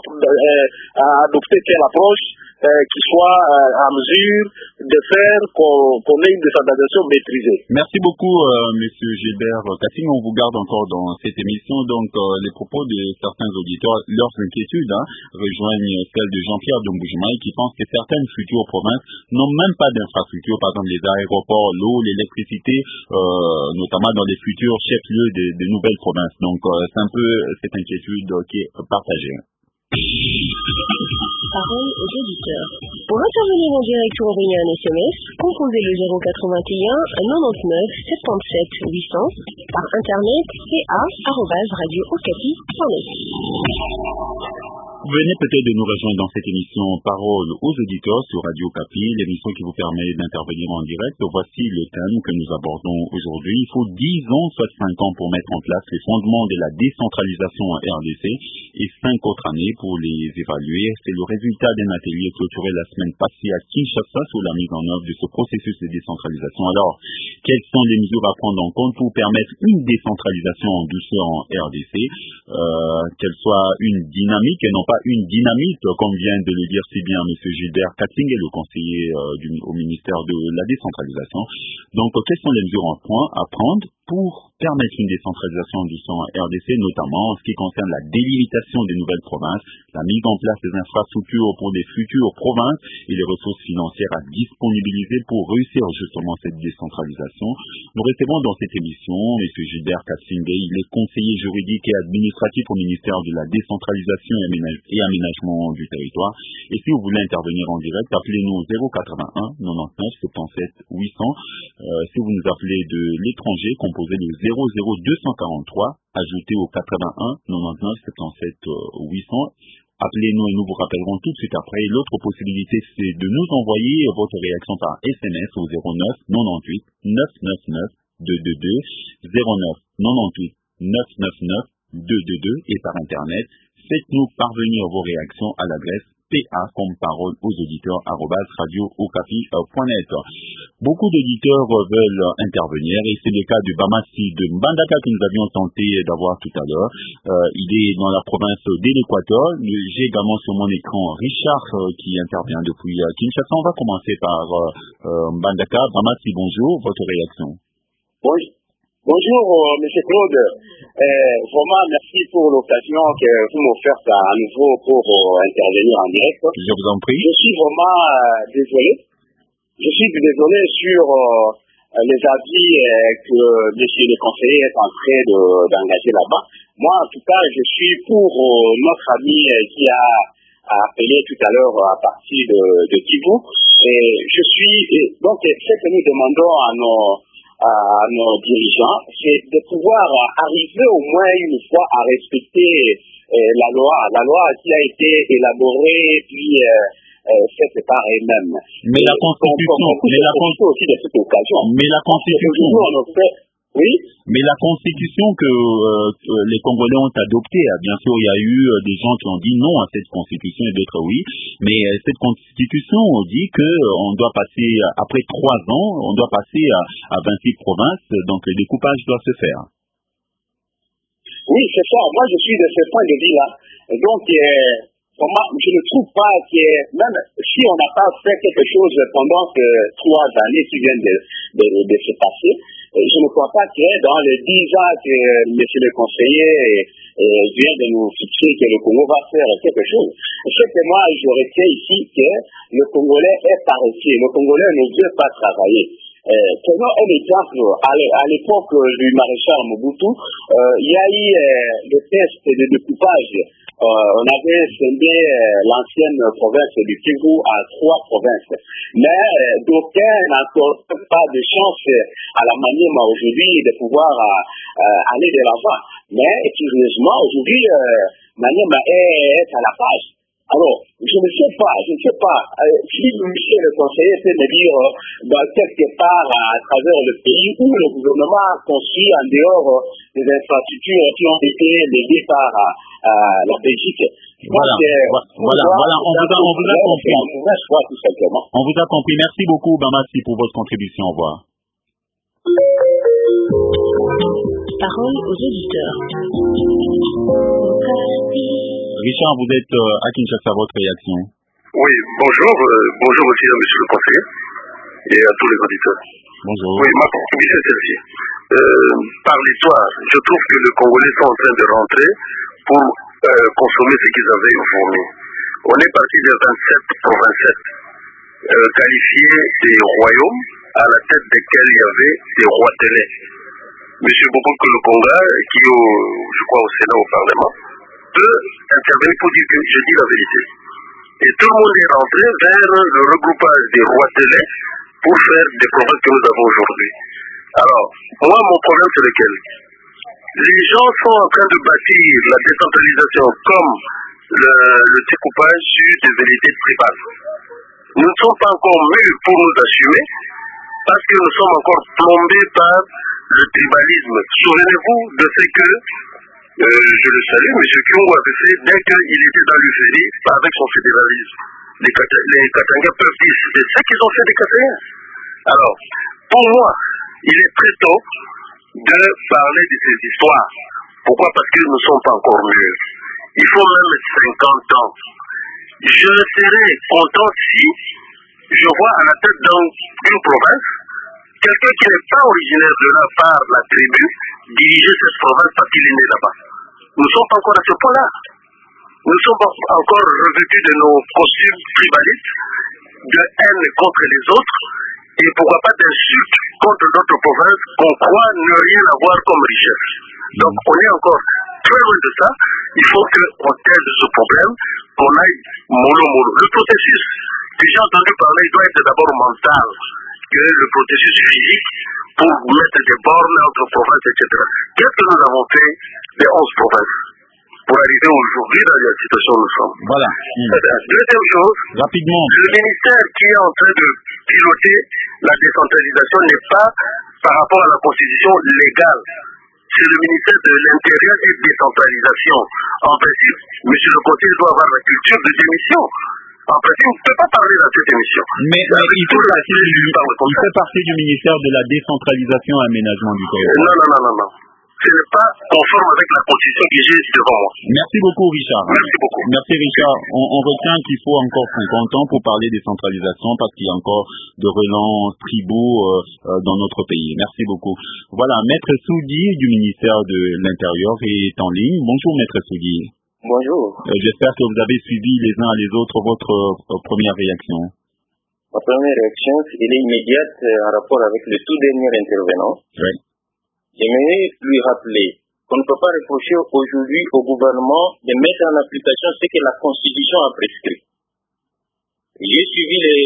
euh, adopter quelle approche euh, qui soit euh, à mesure de faire qu'on, qu'on ait une décentralisation maîtrisée. Merci beaucoup, euh, Monsieur Gilbert Kassing. On vous garde encore dans cette émission. Donc, euh, les propos de certains auditeurs, leurs inquiétudes hein, rejoignent celles de Jean-Pierre Domboujmaï qui pense que certaines futures provinces n'ont même pas d'infrastructure, par exemple les aéroports, l'eau, l'électricité, euh, notamment dans les futurs chefs-lieux des, des nouvelles provinces. Donc, euh, c'est un peu cette inquiétude euh, qui est partagée. Parole aux auditeurs. Pour intervenir en direct ou envoyer un S M S, composez le zéro quatre-vingt-un quatre-vingt-dix-neuf soixante-dix-sept huit cents par internet c a arobase radio okapi point net. Vous venez peut-être de nous rejoindre dans cette émission Parole aux auditeurs sur Radio Okapi, l'émission qui vous permet d'intervenir en direct. Voici le thème que nous abordons aujourd'hui. Il faut dix ans, soit cinq ans pour mettre en place les fondements de la décentralisation en R D C et cinq autres années pour les évaluer. C'est le résultat d'un atelier clôturé la semaine passée à Kinshasa sur la mise en œuvre de ce processus de décentralisation. Alors, quelles sont les mesures à prendre en compte pour permettre une décentralisation en douceur en R D C, euh, qu'elle soit une dynamique et non pas une dynamite, comme vient de le dire si bien M. Gilbert Kassing, le conseiller euh, du, au ministère de la décentralisation. Donc, euh, quelles sont les mesures à prendre pour permettre une décentralisation du sang R D C, notamment en ce qui concerne la délimitation des nouvelles provinces, la mise en place des infrastructures pour des futures provinces et les ressources financières à disponibiliser pour réussir justement cette décentralisation. Nous recevons dans cette émission M. Gilbert Kassing, il est conseiller juridique et administratif au ministère de la décentralisation et aménagement du territoire. Et si vous voulez intervenir en direct, appelez-nous au zéro quatre-vingt-un quatre-vingt-dix-neuf soixante-dix-sept huit cents. Euh, si vous nous appelez de l'étranger, composez le zéro zéro deux cent quarante-trois, ajoutez au quatre-vingt-un quatre-vingt-dix-neuf soixante-dix-sept huit cents. Appelez-nous et nous vous rappellerons tout de suite après. L'autre possibilité, c'est de nous envoyer votre réaction par S M S au zéro neuf quatre-vingt-dix-huit neuf cent quatre-vingt-neuf deux cent vingt-deux, zéro neuf quatre-vingt-dix-huit neuf cent quatre-vingt-neuf deux cent vingt-deux et par Internet. Faites-nous parvenir vos réactions à l'adresse P A comme parole aux auditeurs arobase radio okapi point net. Beaucoup d'auditeurs veulent intervenir et c'est le cas du Bamassi de Mbandaka que nous avions tenté d'avoir tout à l'heure. Euh, il est dans la province de l'Équateur. J'ai également sur mon écran Richard euh, qui intervient depuis euh, Kinshasa. On va commencer par euh, euh, Mbandaka. Bamassi, bonjour. Votre réaction? Oui. Bonjour, euh, M. Claude. Euh, vraiment, merci pour l'occasion que vous m'offrez à nouveau pour euh, intervenir en direct. Je vous en prie. Je suis vraiment euh, désolé. Je suis désolé sur euh, les avis euh, que M. le conseiller est en train de- d'engager là-bas. Moi, en tout cas, je suis pour euh, notre ami euh, qui a, a appelé tout à l'heure à partir de, de Kivu. Et je suis, et donc, ce que nous demandons à nos à nos dirigeants, c'est de pouvoir arriver au moins une fois à respecter euh, la loi, la loi qui a été élaborée puis euh, euh, faite par eux-mêmes. Mais la Constitution, mais la, con- aussi de cette occasion. mais la Constitution, Aujourd'hui, on a fait, oui, mais la Constitution que euh, que les Congolais ont adoptée, ah, bien sûr, il y a eu euh, des gens qui ont dit non à cette Constitution et d'autres oui, mais euh, cette Constitution dit que euh, on doit passer euh, après trois ans, on doit passer à, à vingt-six provinces, donc le découpage doit se faire. oui, c'est ça. Moi, je suis de ce point de vue-là. Et donc, euh, comment, je ne trouve pas que, même si on n'a pas fait quelque chose pendant que trois années qui viennent de, de, de se passer, euh, je ne crois pas que dans les dix ans que M. le conseiller euh, vient de nous fixer que le Congo va faire quelque chose, ce que moi, je retiens ici que le Congolais est paresseux. Le Congolais ne veut pas travailler. Euh, prenons un exemple, à l'é- à l'époque du maréchal Mobutu, euh, il y a eu euh, le test de découpage. Euh, on avait scindé euh, l'ancienne province du Kivu à trois provinces. Mais euh, d'aucuns n'accordent pas de chance à la manière aujourd'hui de pouvoir euh, euh, aller de l'avant. Mais curieusement, aujourd'hui, euh, Maniema est, est à la page. Alors, je ne sais pas, je ne sais pas, euh, si monsieur le conseiller peut me dire, euh, dans quelque part à, à travers le pays où le gouvernement a construit en dehors euh, des infrastructures qui ont été léguées par euh, euh, la Belgique. Voilà, Donc, euh, vo- voilà, voir voilà, on vous a, on vous a compris. c'est un mauvais choix, tout simplement. On vous a compris. Merci beaucoup, Bamassi, pour votre contribution. Au revoir. Parole aux auditeurs. Richard, vous êtes euh, à Kinshasa, votre réaction. Oui, bonjour, euh, bonjour aussi à monsieur le conseiller et à tous les auditeurs. Bonjour. Oui, ma contribution est celle-ci. Euh, par l'histoire, je trouve que les Congolais sont en train de rentrer pour euh, consommer ce qu'ils avaient fourni. On est parti de vingt-sept provinces euh, qualifiés des royaumes à la tête desquels il y avait des rois télé. Monsieur Bobo Kolokonga, qui est, au, je crois, au Sénat, au Parlement, peut intervenir pour dire que je dis la vérité. Et tout le monde est rentré vers le regroupage des rois télé pour faire des provinces que nous avons aujourd'hui. Alors, moi, mon problème, c'est lequel? Les gens sont en train de bâtir la décentralisation comme le, le découpage sur des vérités tribales. Nous ne sommes pas encore mûrs pour nous assumer parce que nous sommes encore plombés par le tribalisme. Souvenez-vous de ce que, euh, je le salue, M. Kyungu avait fait dès qu'il était dans l'Uférie avec son fédéralisme. Les, Kata- les Katanga peuvent dire c'est ce qu'ils ont fait des Katanga. Alors, pour moi, il est très tôt de parler de ces histoires. Pourquoi? Parce que nous ne sommes pas encore mûrs. Il faut même cinquante ans. Je serais content si je vois à la tête d'une province quelqu'un qui n'est pas originaire de là par la tribu diriger cette province parce qu'il est né là-bas. Nous ne sommes pas encore à ce point-là. Nous ne sommes pas encore revêtus de nos costumes tribalistes, de haine contre les autres, et pourquoi pas d'insultes contre d'autres provinces qu'on croit ne rien avoir comme richesse. Donc on est encore très loin de ça. Il faut qu'on taise ce problème, qu'on aille mollo mollo. Le processus que j'ai entendu parler doit être d'abord mental, que le processus physique pour mettre des bornes entre provinces, et cetera. Qu'est-ce que nous avons fait des onze provinces pour arriver aujourd'hui dans la situation où nous sommes? Voilà. Mmh. Deuxième chose, rapidement, le ministère qui est en train de piloter la décentralisation n'est pas par rapport à la constitution légale. C'est le ministère de l'Intérieur et décentralisation. En principe, monsieur le conseiller doit avoir la culture de démission. En principe, on ne peut pas parler dans cette émission. Mais, mais il, fait partie du, il fait partie du ministère de la décentralisation et aménagement du territoire. Non, non, non, non, non. ce n'est pas conforme avec la constitution que j'ai devant moi. Merci beaucoup, Richard. Merci beaucoup. Merci, Richard. On, on retient qu'il faut encore cinquante ans pour parler décentralisation parce qu'il y a encore de relents tribaux euh, euh, dans notre pays. Merci beaucoup. Voilà, Maître Soudi du ministère de l'Intérieur est en ligne. Bonjour, Maître Soudi. Bonjour. Euh, j'espère que vous avez suivi les uns les autres votre euh, première réaction. Ma première réaction, elle est immédiate euh, en rapport avec le tout dernier intervenant. Oui. J'aimerais lui rappeler qu'on ne peut pas reprocher aujourd'hui au gouvernement de mettre en application ce que la Constitution a prescrit. J'ai suivi les,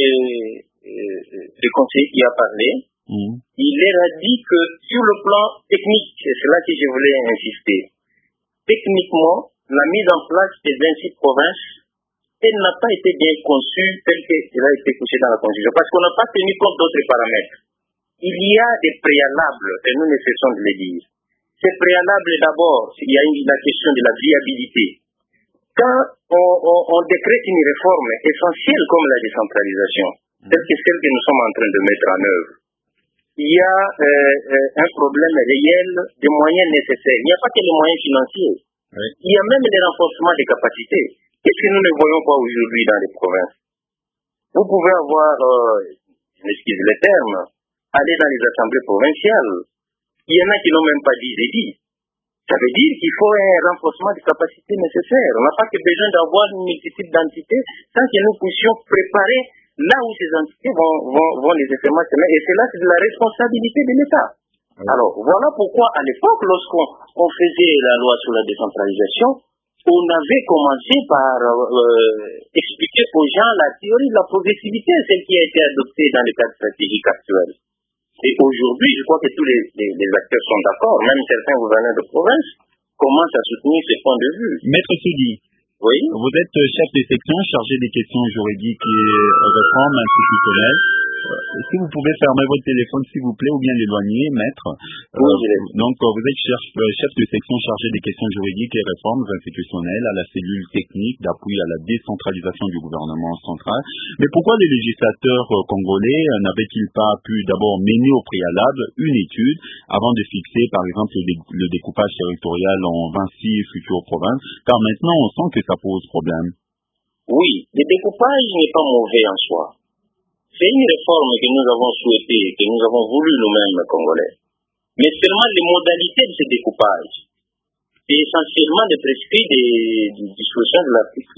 euh, le conseiller qui a parlé. Mmh. Il leur a dit que sur le plan technique, c'est là que je voulais insister, techniquement, la mise en place des vingt-six provinces, elle n'a pas été bien conçue telle qu'elle a été couchée dans la Constitution, parce qu'on n'a pas tenu compte d'autres paramètres. Il y a des préalables, et nous ne cessons de le dire. Ces préalables, d'abord, il y a une, la question de la viabilité. Quand on, on, on décrète une réforme essentielle comme la décentralisation, telle que celle que nous sommes en train de mettre en œuvre, il y a euh, euh, un problème réel des moyens nécessaires. Il n'y a pas que les moyens financiers. Oui. Il y a même les renforcements des capacités. Qu'est-ce que nous ne voyons pas aujourd'hui dans les provinces? Vous pouvez avoir, euh, je m'excuse le terme, aller dans les assemblées provinciales. Il y en a qui n'ont même pas dit, j'ai dit. Ça veut dire qu'il faut un renforcement des capacités nécessaires. On n'a pas que besoin d'avoir une multitude d'entités sans que nous puissions préparer là où ces entités vont, vont, vont nécessairement se mettre. Et c'est là c'est de la responsabilité de l'État. Oui. Alors, voilà pourquoi à l'époque, lorsqu'on on faisait la loi sur la décentralisation, on avait commencé par euh, expliquer aux gens la théorie de la progressivité, celle qui a été adoptée dans le cadre stratégique actuel. Et aujourd'hui, je crois que tous les, les, les acteurs sont d'accord, même certains gouverneurs de province commencent à soutenir ce point de vue. Maître Soudi, oui? Vous êtes chef de section chargé des questions juridiques et réformes institutionnelles. Si vous pouvez fermer votre téléphone, s'il vous plaît, ou bien l'éloigner, maître. Oui, euh, donc, vous êtes chef, chef de section chargé des questions juridiques et réformes institutionnelles à la cellule technique d'appui à la décentralisation du gouvernement central. Mais pourquoi les législateurs congolais n'avaient-ils pas pu d'abord mener au préalable une étude avant de fixer, par exemple, le, dé, le découpage territorial en vingt-six futures provinces? Car maintenant, on sent que ça pose problème. Oui, le découpage n'est pas mauvais en soi. C'est une réforme que nous avons souhaitée, que nous avons voulu nous-mêmes, Congolais. Mais seulement les modalités de ce découpage. C'est essentiellement des prescrits des, des dispositions de l'article,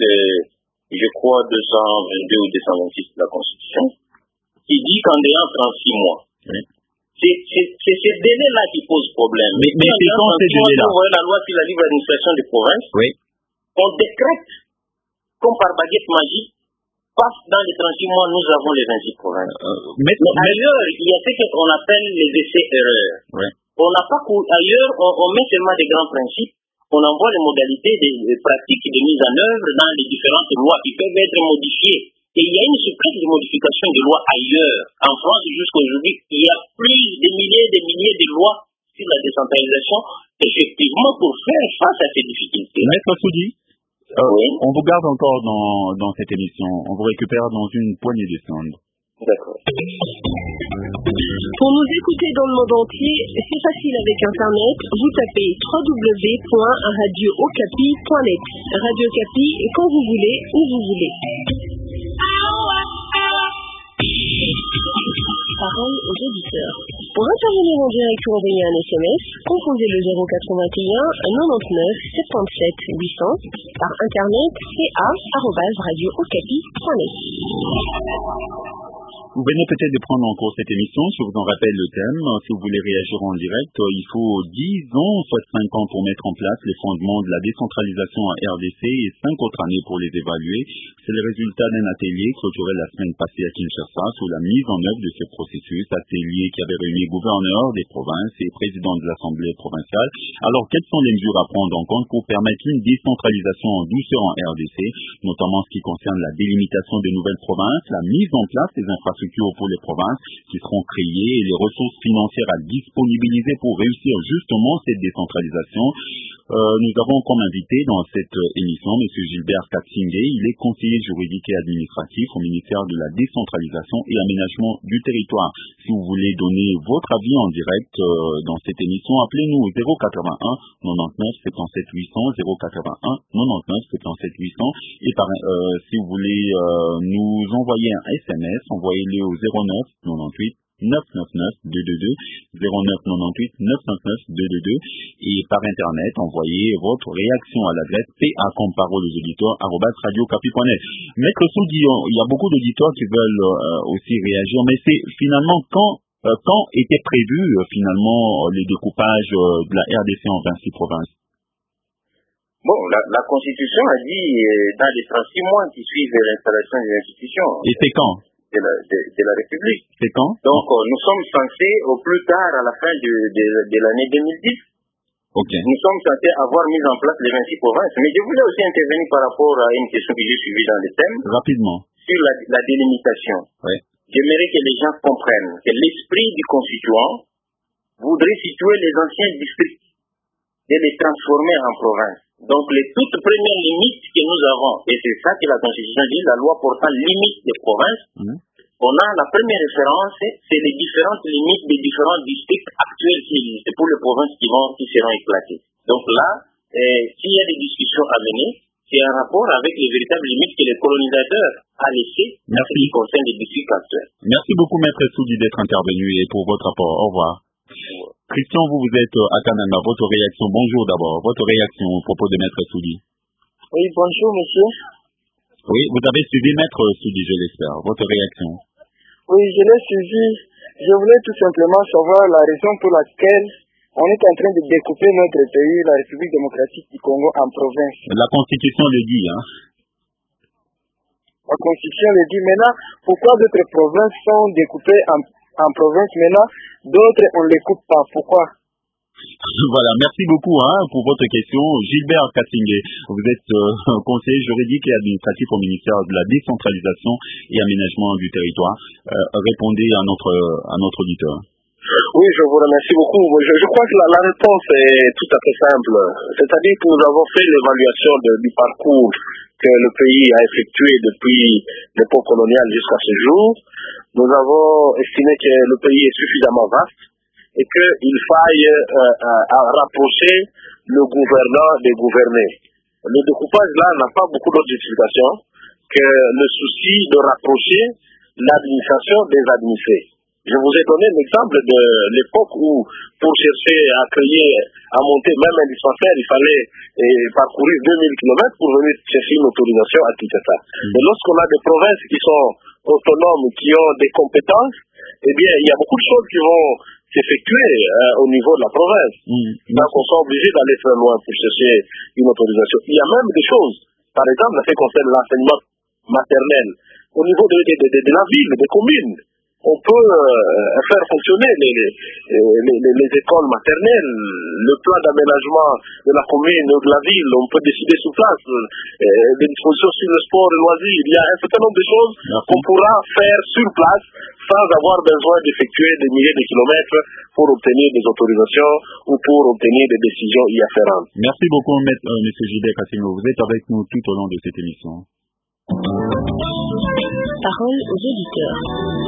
je crois, deux cent vingt-deux ou deux cent vingt-six de la Constitution, qui dit qu'en déant trente-six mois. Oui. C'est, c'est, c'est ce délai-là qui pose problème. Mais, mais c'est quand ces délais-là? Vous voyez la loi sur la libre administration des provinces. Oui. On décrète, comme par baguette magique, passe dans les trente-six mois, nous avons les vingt-six provinces. Euh, mais, mais ailleurs, il y a ce qu'on appelle les essais-erreurs. Ouais. On n'a pas ailleurs, on, on met seulement des grands principes, on envoie les modalités des, des pratiques de mise en œuvre dans les différentes lois qui peuvent être modifiées. Et il y a une surprise de modification de lois ailleurs. En France, jusqu'aujourd'hui, il y a plus de milliers et des milliers de lois sur la décentralisation, effectivement, pour faire face à ces difficultés. Maître Soudi, Euh, oui. On vous garde encore dans, dans cette émission. On vous récupère dans une poignée de secondes. D'accord. Pour nous écouter dans le monde entier, c'est facile avec Internet. Vous tapez w w w point radio okapi point net. Radio Okapi, quand vous voulez, où vous voulez. Parole aux auditeurs. Pour intervenir en direct ou envoyer un S M S, composez le zéro quatre-vingt-un quatre-vingt-dix-neuf soixante-dix-sept huit cents par internet c a arobase radio okapi point net. Vous venez peut-être de prendre en cours cette émission, je vous en rappelle le thème. Si vous voulez réagir en direct, il faut dix ans, soit cinq ans pour mettre en place les fondements de la décentralisation en R D C et cinq autres années pour les évaluer. C'est le résultat d'un atelier clôturé la semaine passée à Kinshasa sur la mise en œuvre de ce processus. Atelier qui avait réuni gouverneurs des provinces et présidents de l'Assemblée provinciale. Alors, quelles sont les mesures à prendre en compte pour permettre une décentralisation en douceur en R D C, notamment en ce qui concerne la délimitation des nouvelles provinces, la mise en place des infrastructures pour les provinces qui seront créées et les ressources financières à disponibiliser pour réussir justement cette décentralisation. Euh, nous avons comme invité dans cette émission M. Gilbert Katsingé. Il est conseiller juridique et administratif au ministère de la décentralisation et aménagement du territoire. Si vous voulez donner votre avis en direct euh, dans cette émission, appelez-nous au zéro quatre-vingt-un quatre-vingt-neuf soixante-dix-sept huit cents, zéro quatre-vingt-un quatre-vingt-neuf soixante-dix-sept huit cents. Et par, euh, si vous voulez euh, nous envoyer un S M S, envoyez-le au zéro neuf quatre-vingt-huit neuf cent quatre-vingt-neuf deux cent vingt-deux, zéro neuf quatre-vingt-huit neuf cent quatre-vingt-neuf deux cent vingt-deux, et par internet, envoyez votre réaction à l'adresse p a comme parole aux auditeurs arobase radiocapi point net. Maître Soudi, il y a beaucoup d'auditeurs qui veulent euh, aussi réagir, mais c'est finalement quand euh, quand était prévu euh, finalement les découpages euh, de la R D C en vingt-six provinces? Bon, la, la Constitution a dit euh, dans les trente-six mois qui suivent l'installation des institutions. Et c'est quand? De la, de, de la République. C'est quand? Donc, euh, nous sommes censés, au plus tard, à la fin de, de, de l'année deux mille dix, okay. Nous sommes censés avoir mis en place les vingt-six provinces. Mais je voulais aussi intervenir par rapport à une question que j'ai suivie dans le thème. Rapidement. Sur la, la délimitation. Ouais. J'aimerais que les gens comprennent que l'esprit du constituant voudrait situer les anciens districts et les transformer en provinces. Donc, les toutes premières limites que nous avons, et c'est ça que la Constitution dit, la loi portant limite des provinces, mmh. On a la première référence, c'est les différentes limites des différents districts actuels qui existent pour les provinces qui, vont, qui seront éclatées. Donc là, euh, s'il y a des discussions à mener, c'est en rapport avec les véritables limites que les colonisateurs ont laissées en ce qui concerne les districts actuels. Merci beaucoup, Maître Soudi, d'être intervenu et pour votre rapport. Au revoir. Ouais. Christian, vous, vous êtes à Canada. Votre réaction, bonjour d'abord. Votre réaction au propos de Maître Soudi. Oui, bonjour, monsieur. Oui, vous avez suivi Maître Soudi, je l'espère. Votre réaction? Oui, je l'ai suivi. Je voulais tout simplement savoir la raison pour laquelle on est en train de découper notre pays, la République démocratique du Congo, en provinces. La Constitution le dit, hein? La Constitution le dit. Maintenant, pourquoi d'autres provinces sont découpées en, en provinces? Maintenant, d'autres, on ne les coupe pas. Pourquoi? Voilà, merci beaucoup hein, pour votre question. Gilbert Katsingé, vous êtes euh, conseiller juridique et administratif au ministère de la décentralisation et aménagement du territoire. Euh, répondez à notre, à notre auditeur. Oui, je vous remercie beaucoup. Je, je crois que la, la réponse est tout à fait simple. C'est-à-dire que nous avons fait l'évaluation de, du parcours que le pays a effectué depuis l'époque coloniale jusqu'à ce jour. Nous avons estimé que le pays est suffisamment vaste et qu'il faille euh, euh, rapprocher le gouvernant des gouvernés. Le découpage là n'a pas beaucoup d'autres justifications que le souci de rapprocher l'administration des administrés. Je vous ai donné l'exemple de l'époque où, pour chercher à créer, à monter même un dispensaire, il fallait eh, parcourir deux mille kilomètres pour venir chercher une autorisation à Kinshasa. Mmh. Et lorsqu'on a des provinces qui sont autonomes, qui ont des compétences, eh bien, il y a beaucoup de choses qui vont s'effectuer euh, au niveau de la province. Mmh. Donc, on sera obligé d'aller très loin pour chercher une autorisation. Il y a même des choses, par exemple, en ce qui concerne l'enseignement maternel, au niveau de, de, de, de la ville, des communes. On peut euh, faire fonctionner les, les, les, les, les écoles maternelles, le plan d'aménagement de la commune ou de la ville, on peut décider sur place, euh, des dispositions sur le sport et le loisir. Il y a un certain nombre de choses qu'on pourra faire sur place sans avoir besoin d'effectuer des milliers de kilomètres pour obtenir des autorisations ou pour obtenir des décisions y afférentes. Merci beaucoup, M. Gilbert Katsingé. Vous êtes avec nous tout au long de cette émission. Parole aux auditeurs.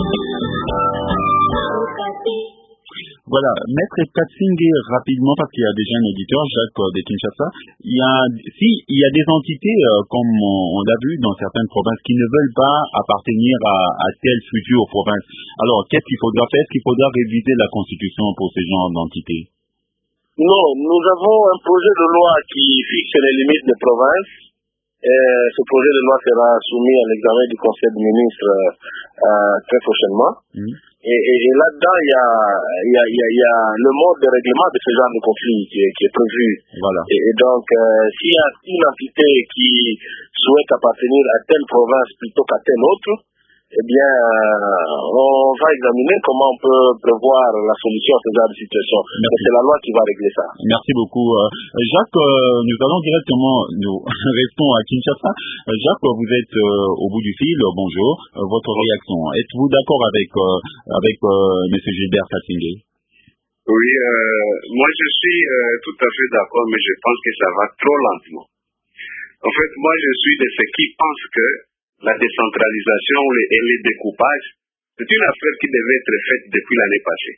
Voilà, Maître Katsingé, rapidement, parce qu'il y a déjà un auditeur, Jacques de Kinshasa, il y a, si, il y a des entités, euh, comme on, on l'a vu dans certaines provinces, qui ne veulent pas appartenir à, à telle future province. Alors, qu'est-ce qu'il faudra faire? Est-ce qu'il faudra réviser la Constitution pour ce genre d'entités? Non, nous avons un projet de loi qui fixe les limites des provinces. Et ce projet de loi sera soumis à l'examen du Conseil des ministres euh, très prochainement. Mmh. Et, et, et là-dedans, il y a, y, a, y, a, y a le mode de règlement de ce genre de conflit qui est, qui est prévu. Voilà. Et, et donc, euh, s'il y a une entité qui souhaite appartenir à telle province plutôt qu'à telle autre, eh bien, euh, on va examiner comment on peut prévoir la solution à ce genre de situation. Mais c'est la loi qui va régler ça. Merci beaucoup. Euh, Jacques, euh, nous allons directement, nous restons à Kinshasa. Euh, Jacques, vous êtes euh, au bout du fil. Bonjour. Euh, votre réaction. Êtes-vous d'accord avec, euh, avec euh, M. Gilbert Katsingé? Oui, euh, moi je suis euh, tout à fait d'accord, mais je pense que ça va trop lentement. En fait, moi je suis de ceux qui pensent que la décentralisation et le découpage, c'est une affaire qui devait être faite depuis l'année passée.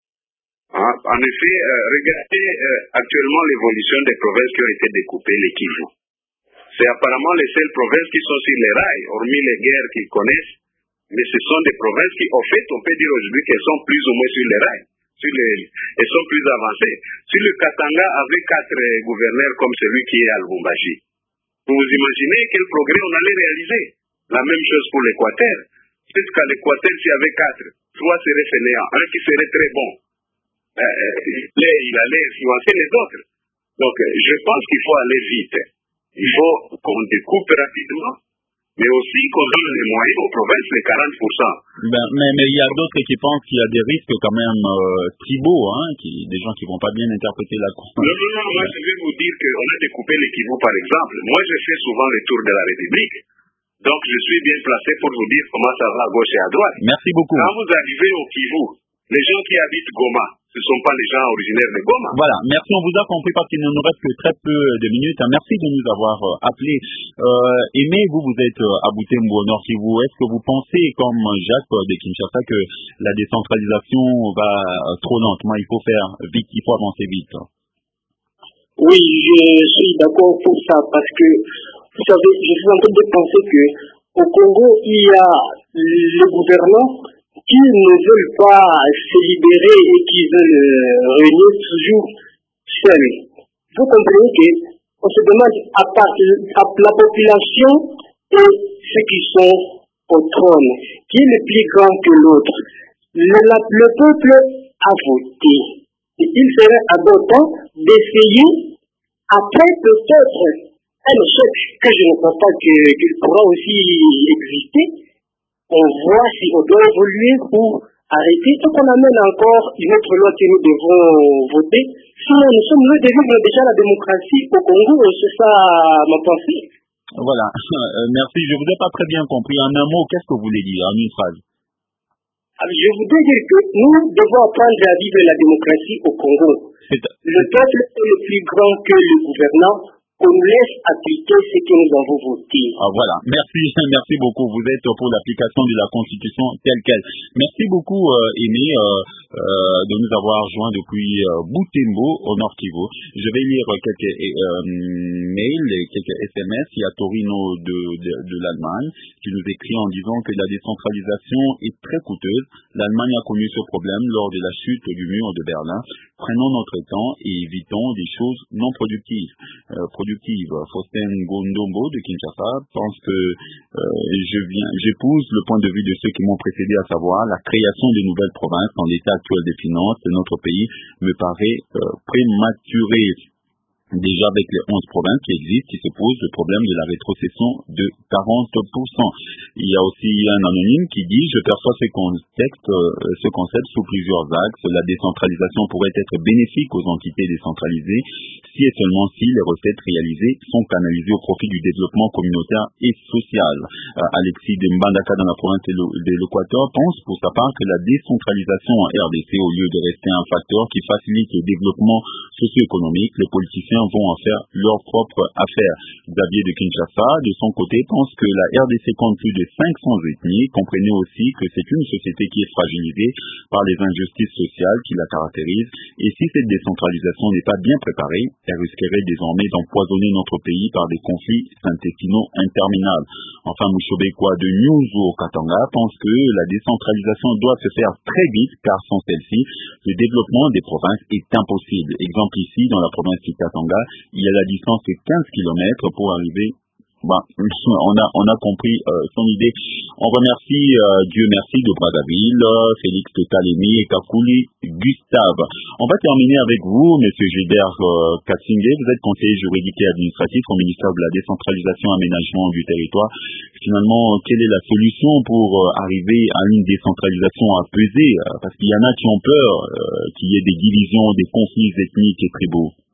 Hein? En effet, euh, regardez euh, actuellement l'évolution des provinces qui ont été découpées, les Kivu. C'est apparemment les seules provinces qui sont sur les rails, hormis les guerres qu'ils connaissent, mais ce sont des provinces qui, en fait, on peut dire aujourd'hui qu'elles sont plus ou moins sur les rails. Sur les, elles sont plus avancées. Sur le Katanga, avec quatre euh, gouverneurs comme celui qui est à Lubumbashi, vous vous imaginez quel progrès on allait réaliser? La même chose pour l'Équateur. Peut-être qu'à l'Équateur, s'il y avait quatre, trois seraient fainéants, un qui serait très bon. Euh, il allait influencer les autres. Donc, je pense qu'il faut aller vite. Il faut qu'on découpe rapidement, mais aussi qu'on donne les moyens aux provinces, les quarante pour cent. Ben, mais, mais il y a d'autres qui pensent qu'il y a des risques quand même euh, tribaux, hein, qui, des gens qui vont pas bien interpréter la Constitution. Non, non, non, moi je vais vous dire qu'on a découpé les Kivu par exemple. Moi je fais souvent le tour de la République. Donc je suis bien placé pour vous dire comment ça va à gauche et à droite. Merci beaucoup. Quand vous arrivez au Kivu, les gens qui habitent Goma, ce ne sont pas les gens originaires de Goma. Voilà, merci, on vous a compris parce qu'il ne nous reste que très peu de minutes. Merci de nous avoir euh, appelés. Euh, Aimé, vous, vous êtes euh, à Butembo, au Nord Kivu. Est-ce que vous pensez, comme Jacques de Kinshasa, que la décentralisation va euh, trop lentement? Il faut faire vite, il faut avancer vite. Oui, je suis d'accord pour ça parce que, vous savez, je suis en train de penser que au Congo, il y a les gouvernants qui ne veulent pas se libérer et qui veulent régner toujours seuls. Vous comprenez qu'on se demande à part à la population et ceux qui sont au trône, qui est le plus grand que l'autre. Le, la, le peuple a voté. Et il serait important d'essayer, après peut-être un échec que je ne pense pas qu'il pourra aussi exister, on voit si on doit évoluer pour arrêter. Donc on amène encore une autre loi que nous devons voter. Sinon, nous sommes loin de vivre déjà la démocratie au Congo, c'est ça ma pensée. Voilà, euh, merci. Je vous ai pas très bien compris. En un mot, qu'est-ce que vous voulez dire en une phrase? Je voudrais dire que nous devons apprendre à vivre la démocratie au Congo. Le peuple est le plus grand que le gouvernant. On nous laisse appliquer ce que nous avons voté. Ah, voilà, merci, merci beaucoup. Vous êtes pour l'application de la Constitution telle qu'elle. Merci beaucoup, euh, Aimé, euh, euh, de nous avoir joints depuis euh, Butembo, au Nord Kivu. Je vais lire quelques euh, mails et quelques S M S. Il y a Torino de, de, de l'Allemagne qui nous écrit en disant que la décentralisation est très coûteuse. L'Allemagne a connu ce problème lors de la chute du mur de Berlin. Prenons notre temps et évitons des choses non productives. Euh, productives. Faustin Gondombo de Kinshasa pense que euh, je viens, j'épouse le point de vue de ceux qui m'ont précédé, à savoir la création de nouvelles provinces dans l'état actuel des finances de notre pays me paraît euh, prématuré. Déjà avec les onze provinces qui existent, qui se pose le problème de la rétrocession de quarante pour cent. Il y a aussi un anonyme qui dit « Je perçois ce concept, euh, ce concept sous plusieurs axes. La décentralisation pourrait être bénéfique aux entités décentralisées si et seulement si les recettes réalisées sont canalisées au profit du développement communautaire et social. Euh, » Alexis de Mbandaka dans la province de l'Équateur pense pour sa part que la décentralisation en R D C, au lieu de rester un facteur qui facilite le développement socio-économique, les politiciens vont en faire leur propre affaire. Xavier de Kinshasa, de son côté, pense que la R D C compte plus de cinq cents ethnies. Comprenez aussi que c'est une société qui est fragilisée par les injustices sociales qui la caractérisent. Et si cette décentralisation n'est pas bien préparée, elle risquerait désormais d'empoisonner notre pays par des conflits intestinaux interminables. Enfin, Mouchobekwa de Nyuzo Katanga pense que la décentralisation doit se faire très vite, car sans celle-ci, le développement des provinces est impossible. Exemple ici, dans la province de Katanga, il y a la distance de quinze kilomètres pour arriver. Bah, on a on a compris euh, son idée. On remercie euh, Dieu merci de Brazzaville, Félix de Kalemi et Kakuli Gustave. On va terminer avec vous, Monsieur Gilbert euh, Kassingé. Vous êtes conseiller juridique et administratif au ministère de la décentralisation et aménagement du territoire. Finalement, quelle est la solution pour euh, arriver à une décentralisation apaisée euh, parce qu'il y en a qui ont peur euh, qu'il y ait des divisions, des conflits ethniques et tribaux.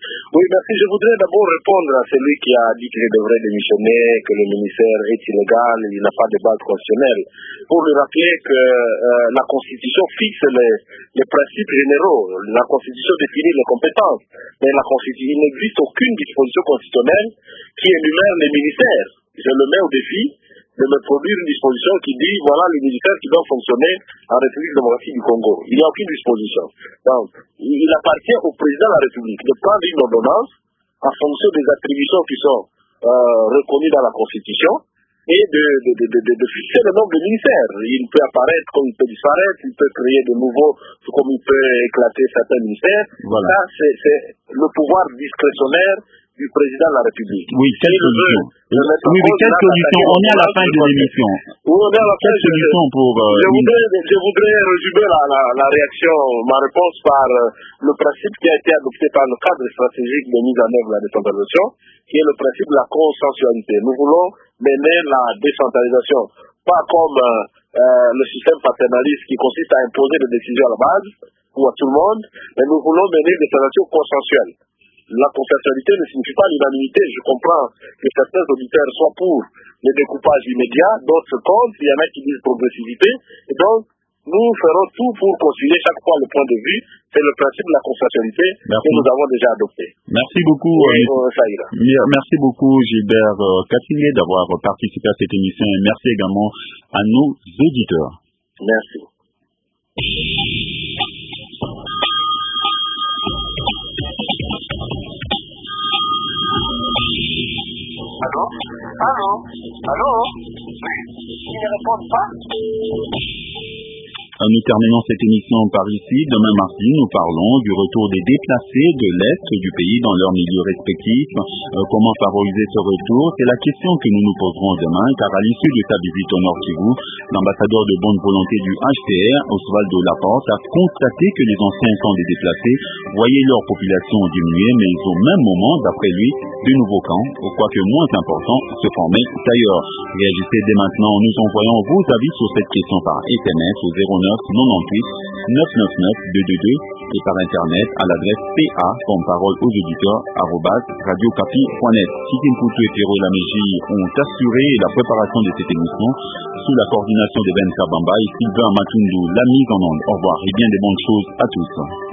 Oui, merci. Je voudrais d'abord répondre à celui qui a dit qu'il devrait démissionner, que le ministère est illégal, il n'a pas de base constitutionnelle. Pour lui rappeler que euh, la Constitution fixe les, les principes généraux. La Constitution définit les compétences. Mais la Constitution, il n'existe aucune disposition constitutionnelle qui énumère les ministères. Je le mets au défi de me produire une disposition qui dit voilà les militaires qui doivent fonctionner en République démocratique du Congo. Il n'y a aucune disposition. Donc, il appartient au président de la République de prendre une ordonnance en fonction des attributions qui sont euh, reconnues dans la Constitution et de, de, de, de, de fixer le nombre de ministères. Il peut apparaître comme il peut disparaître, il peut créer de nouveaux, comme il peut éclater certains ministères. Voilà. Ça, c'est, c'est le pouvoir discrétionnaire du président de la République. Oui, quelle solution? Oui, mais quelle solution? On est à la fin de l'émission. Oui, on est à la fin. Quelle solution pour... Euh, je, voudrais, je voudrais résumer la, la, la réaction, ma réponse par euh, le principe qui a été adopté par le cadre stratégique de mise en œuvre de la décentralisation, qui est le principe de la consensualité. Nous voulons mener la décentralisation, pas comme euh, euh, le système paternaliste qui consiste à imposer des décisions à la base ou à tout le monde, mais nous voulons mener une décentralisation consensuelle. La consensualité ne signifie pas l'unanimité. Je comprends que certains auditeurs soient pour les découpages immédiats, d'autres contre, il y en a qui disent progressivité. Et donc, nous ferons tout pour concilier chaque fois le point de vue. C'est le principe de la consensualité que nous avons déjà adopté. Merci beaucoup. Oui, euh, merci beaucoup Gilbert Katingé d'avoir participé à cette émission et merci également à nos auditeurs. Merci. Allô? Allô? Allô? Oui. Ils ne répondent pas? Nous terminons cette émission par ici. Demain mardi, nous parlons du retour des déplacés de l'Est du pays dans leurs milieux respectifs. Euh, comment favoriser ce retour? C'est la question que nous nous poserons demain, car à l'issue de sa visite au Nord Kivu, l'ambassadeur de bonne volonté du H C R, Oswald Laporte, a constaté que les anciens camps des déplacés voyaient leur population diminuer, mais au même moment, d'après lui, de nouveaux camps, quoique moins importants, se formaient ailleurs. Réagissez dès maintenant en nous envoyant vos avis sur cette question par S M S au zéro neuf quatre-vingt-dix-huit neuf cent quatre-vingt-neuf deux cent vingt-deux et par internet à l'adresse pa comme parole aux auditeurs arobase radiocapi point net. Titi Mputu et Pierrot Laméji ont assuré la préparation de cette émission sous la coordination de Ben Kabamba et Sylvain Matundu, la mise en onde. Au revoir et bien des bonnes choses à tous.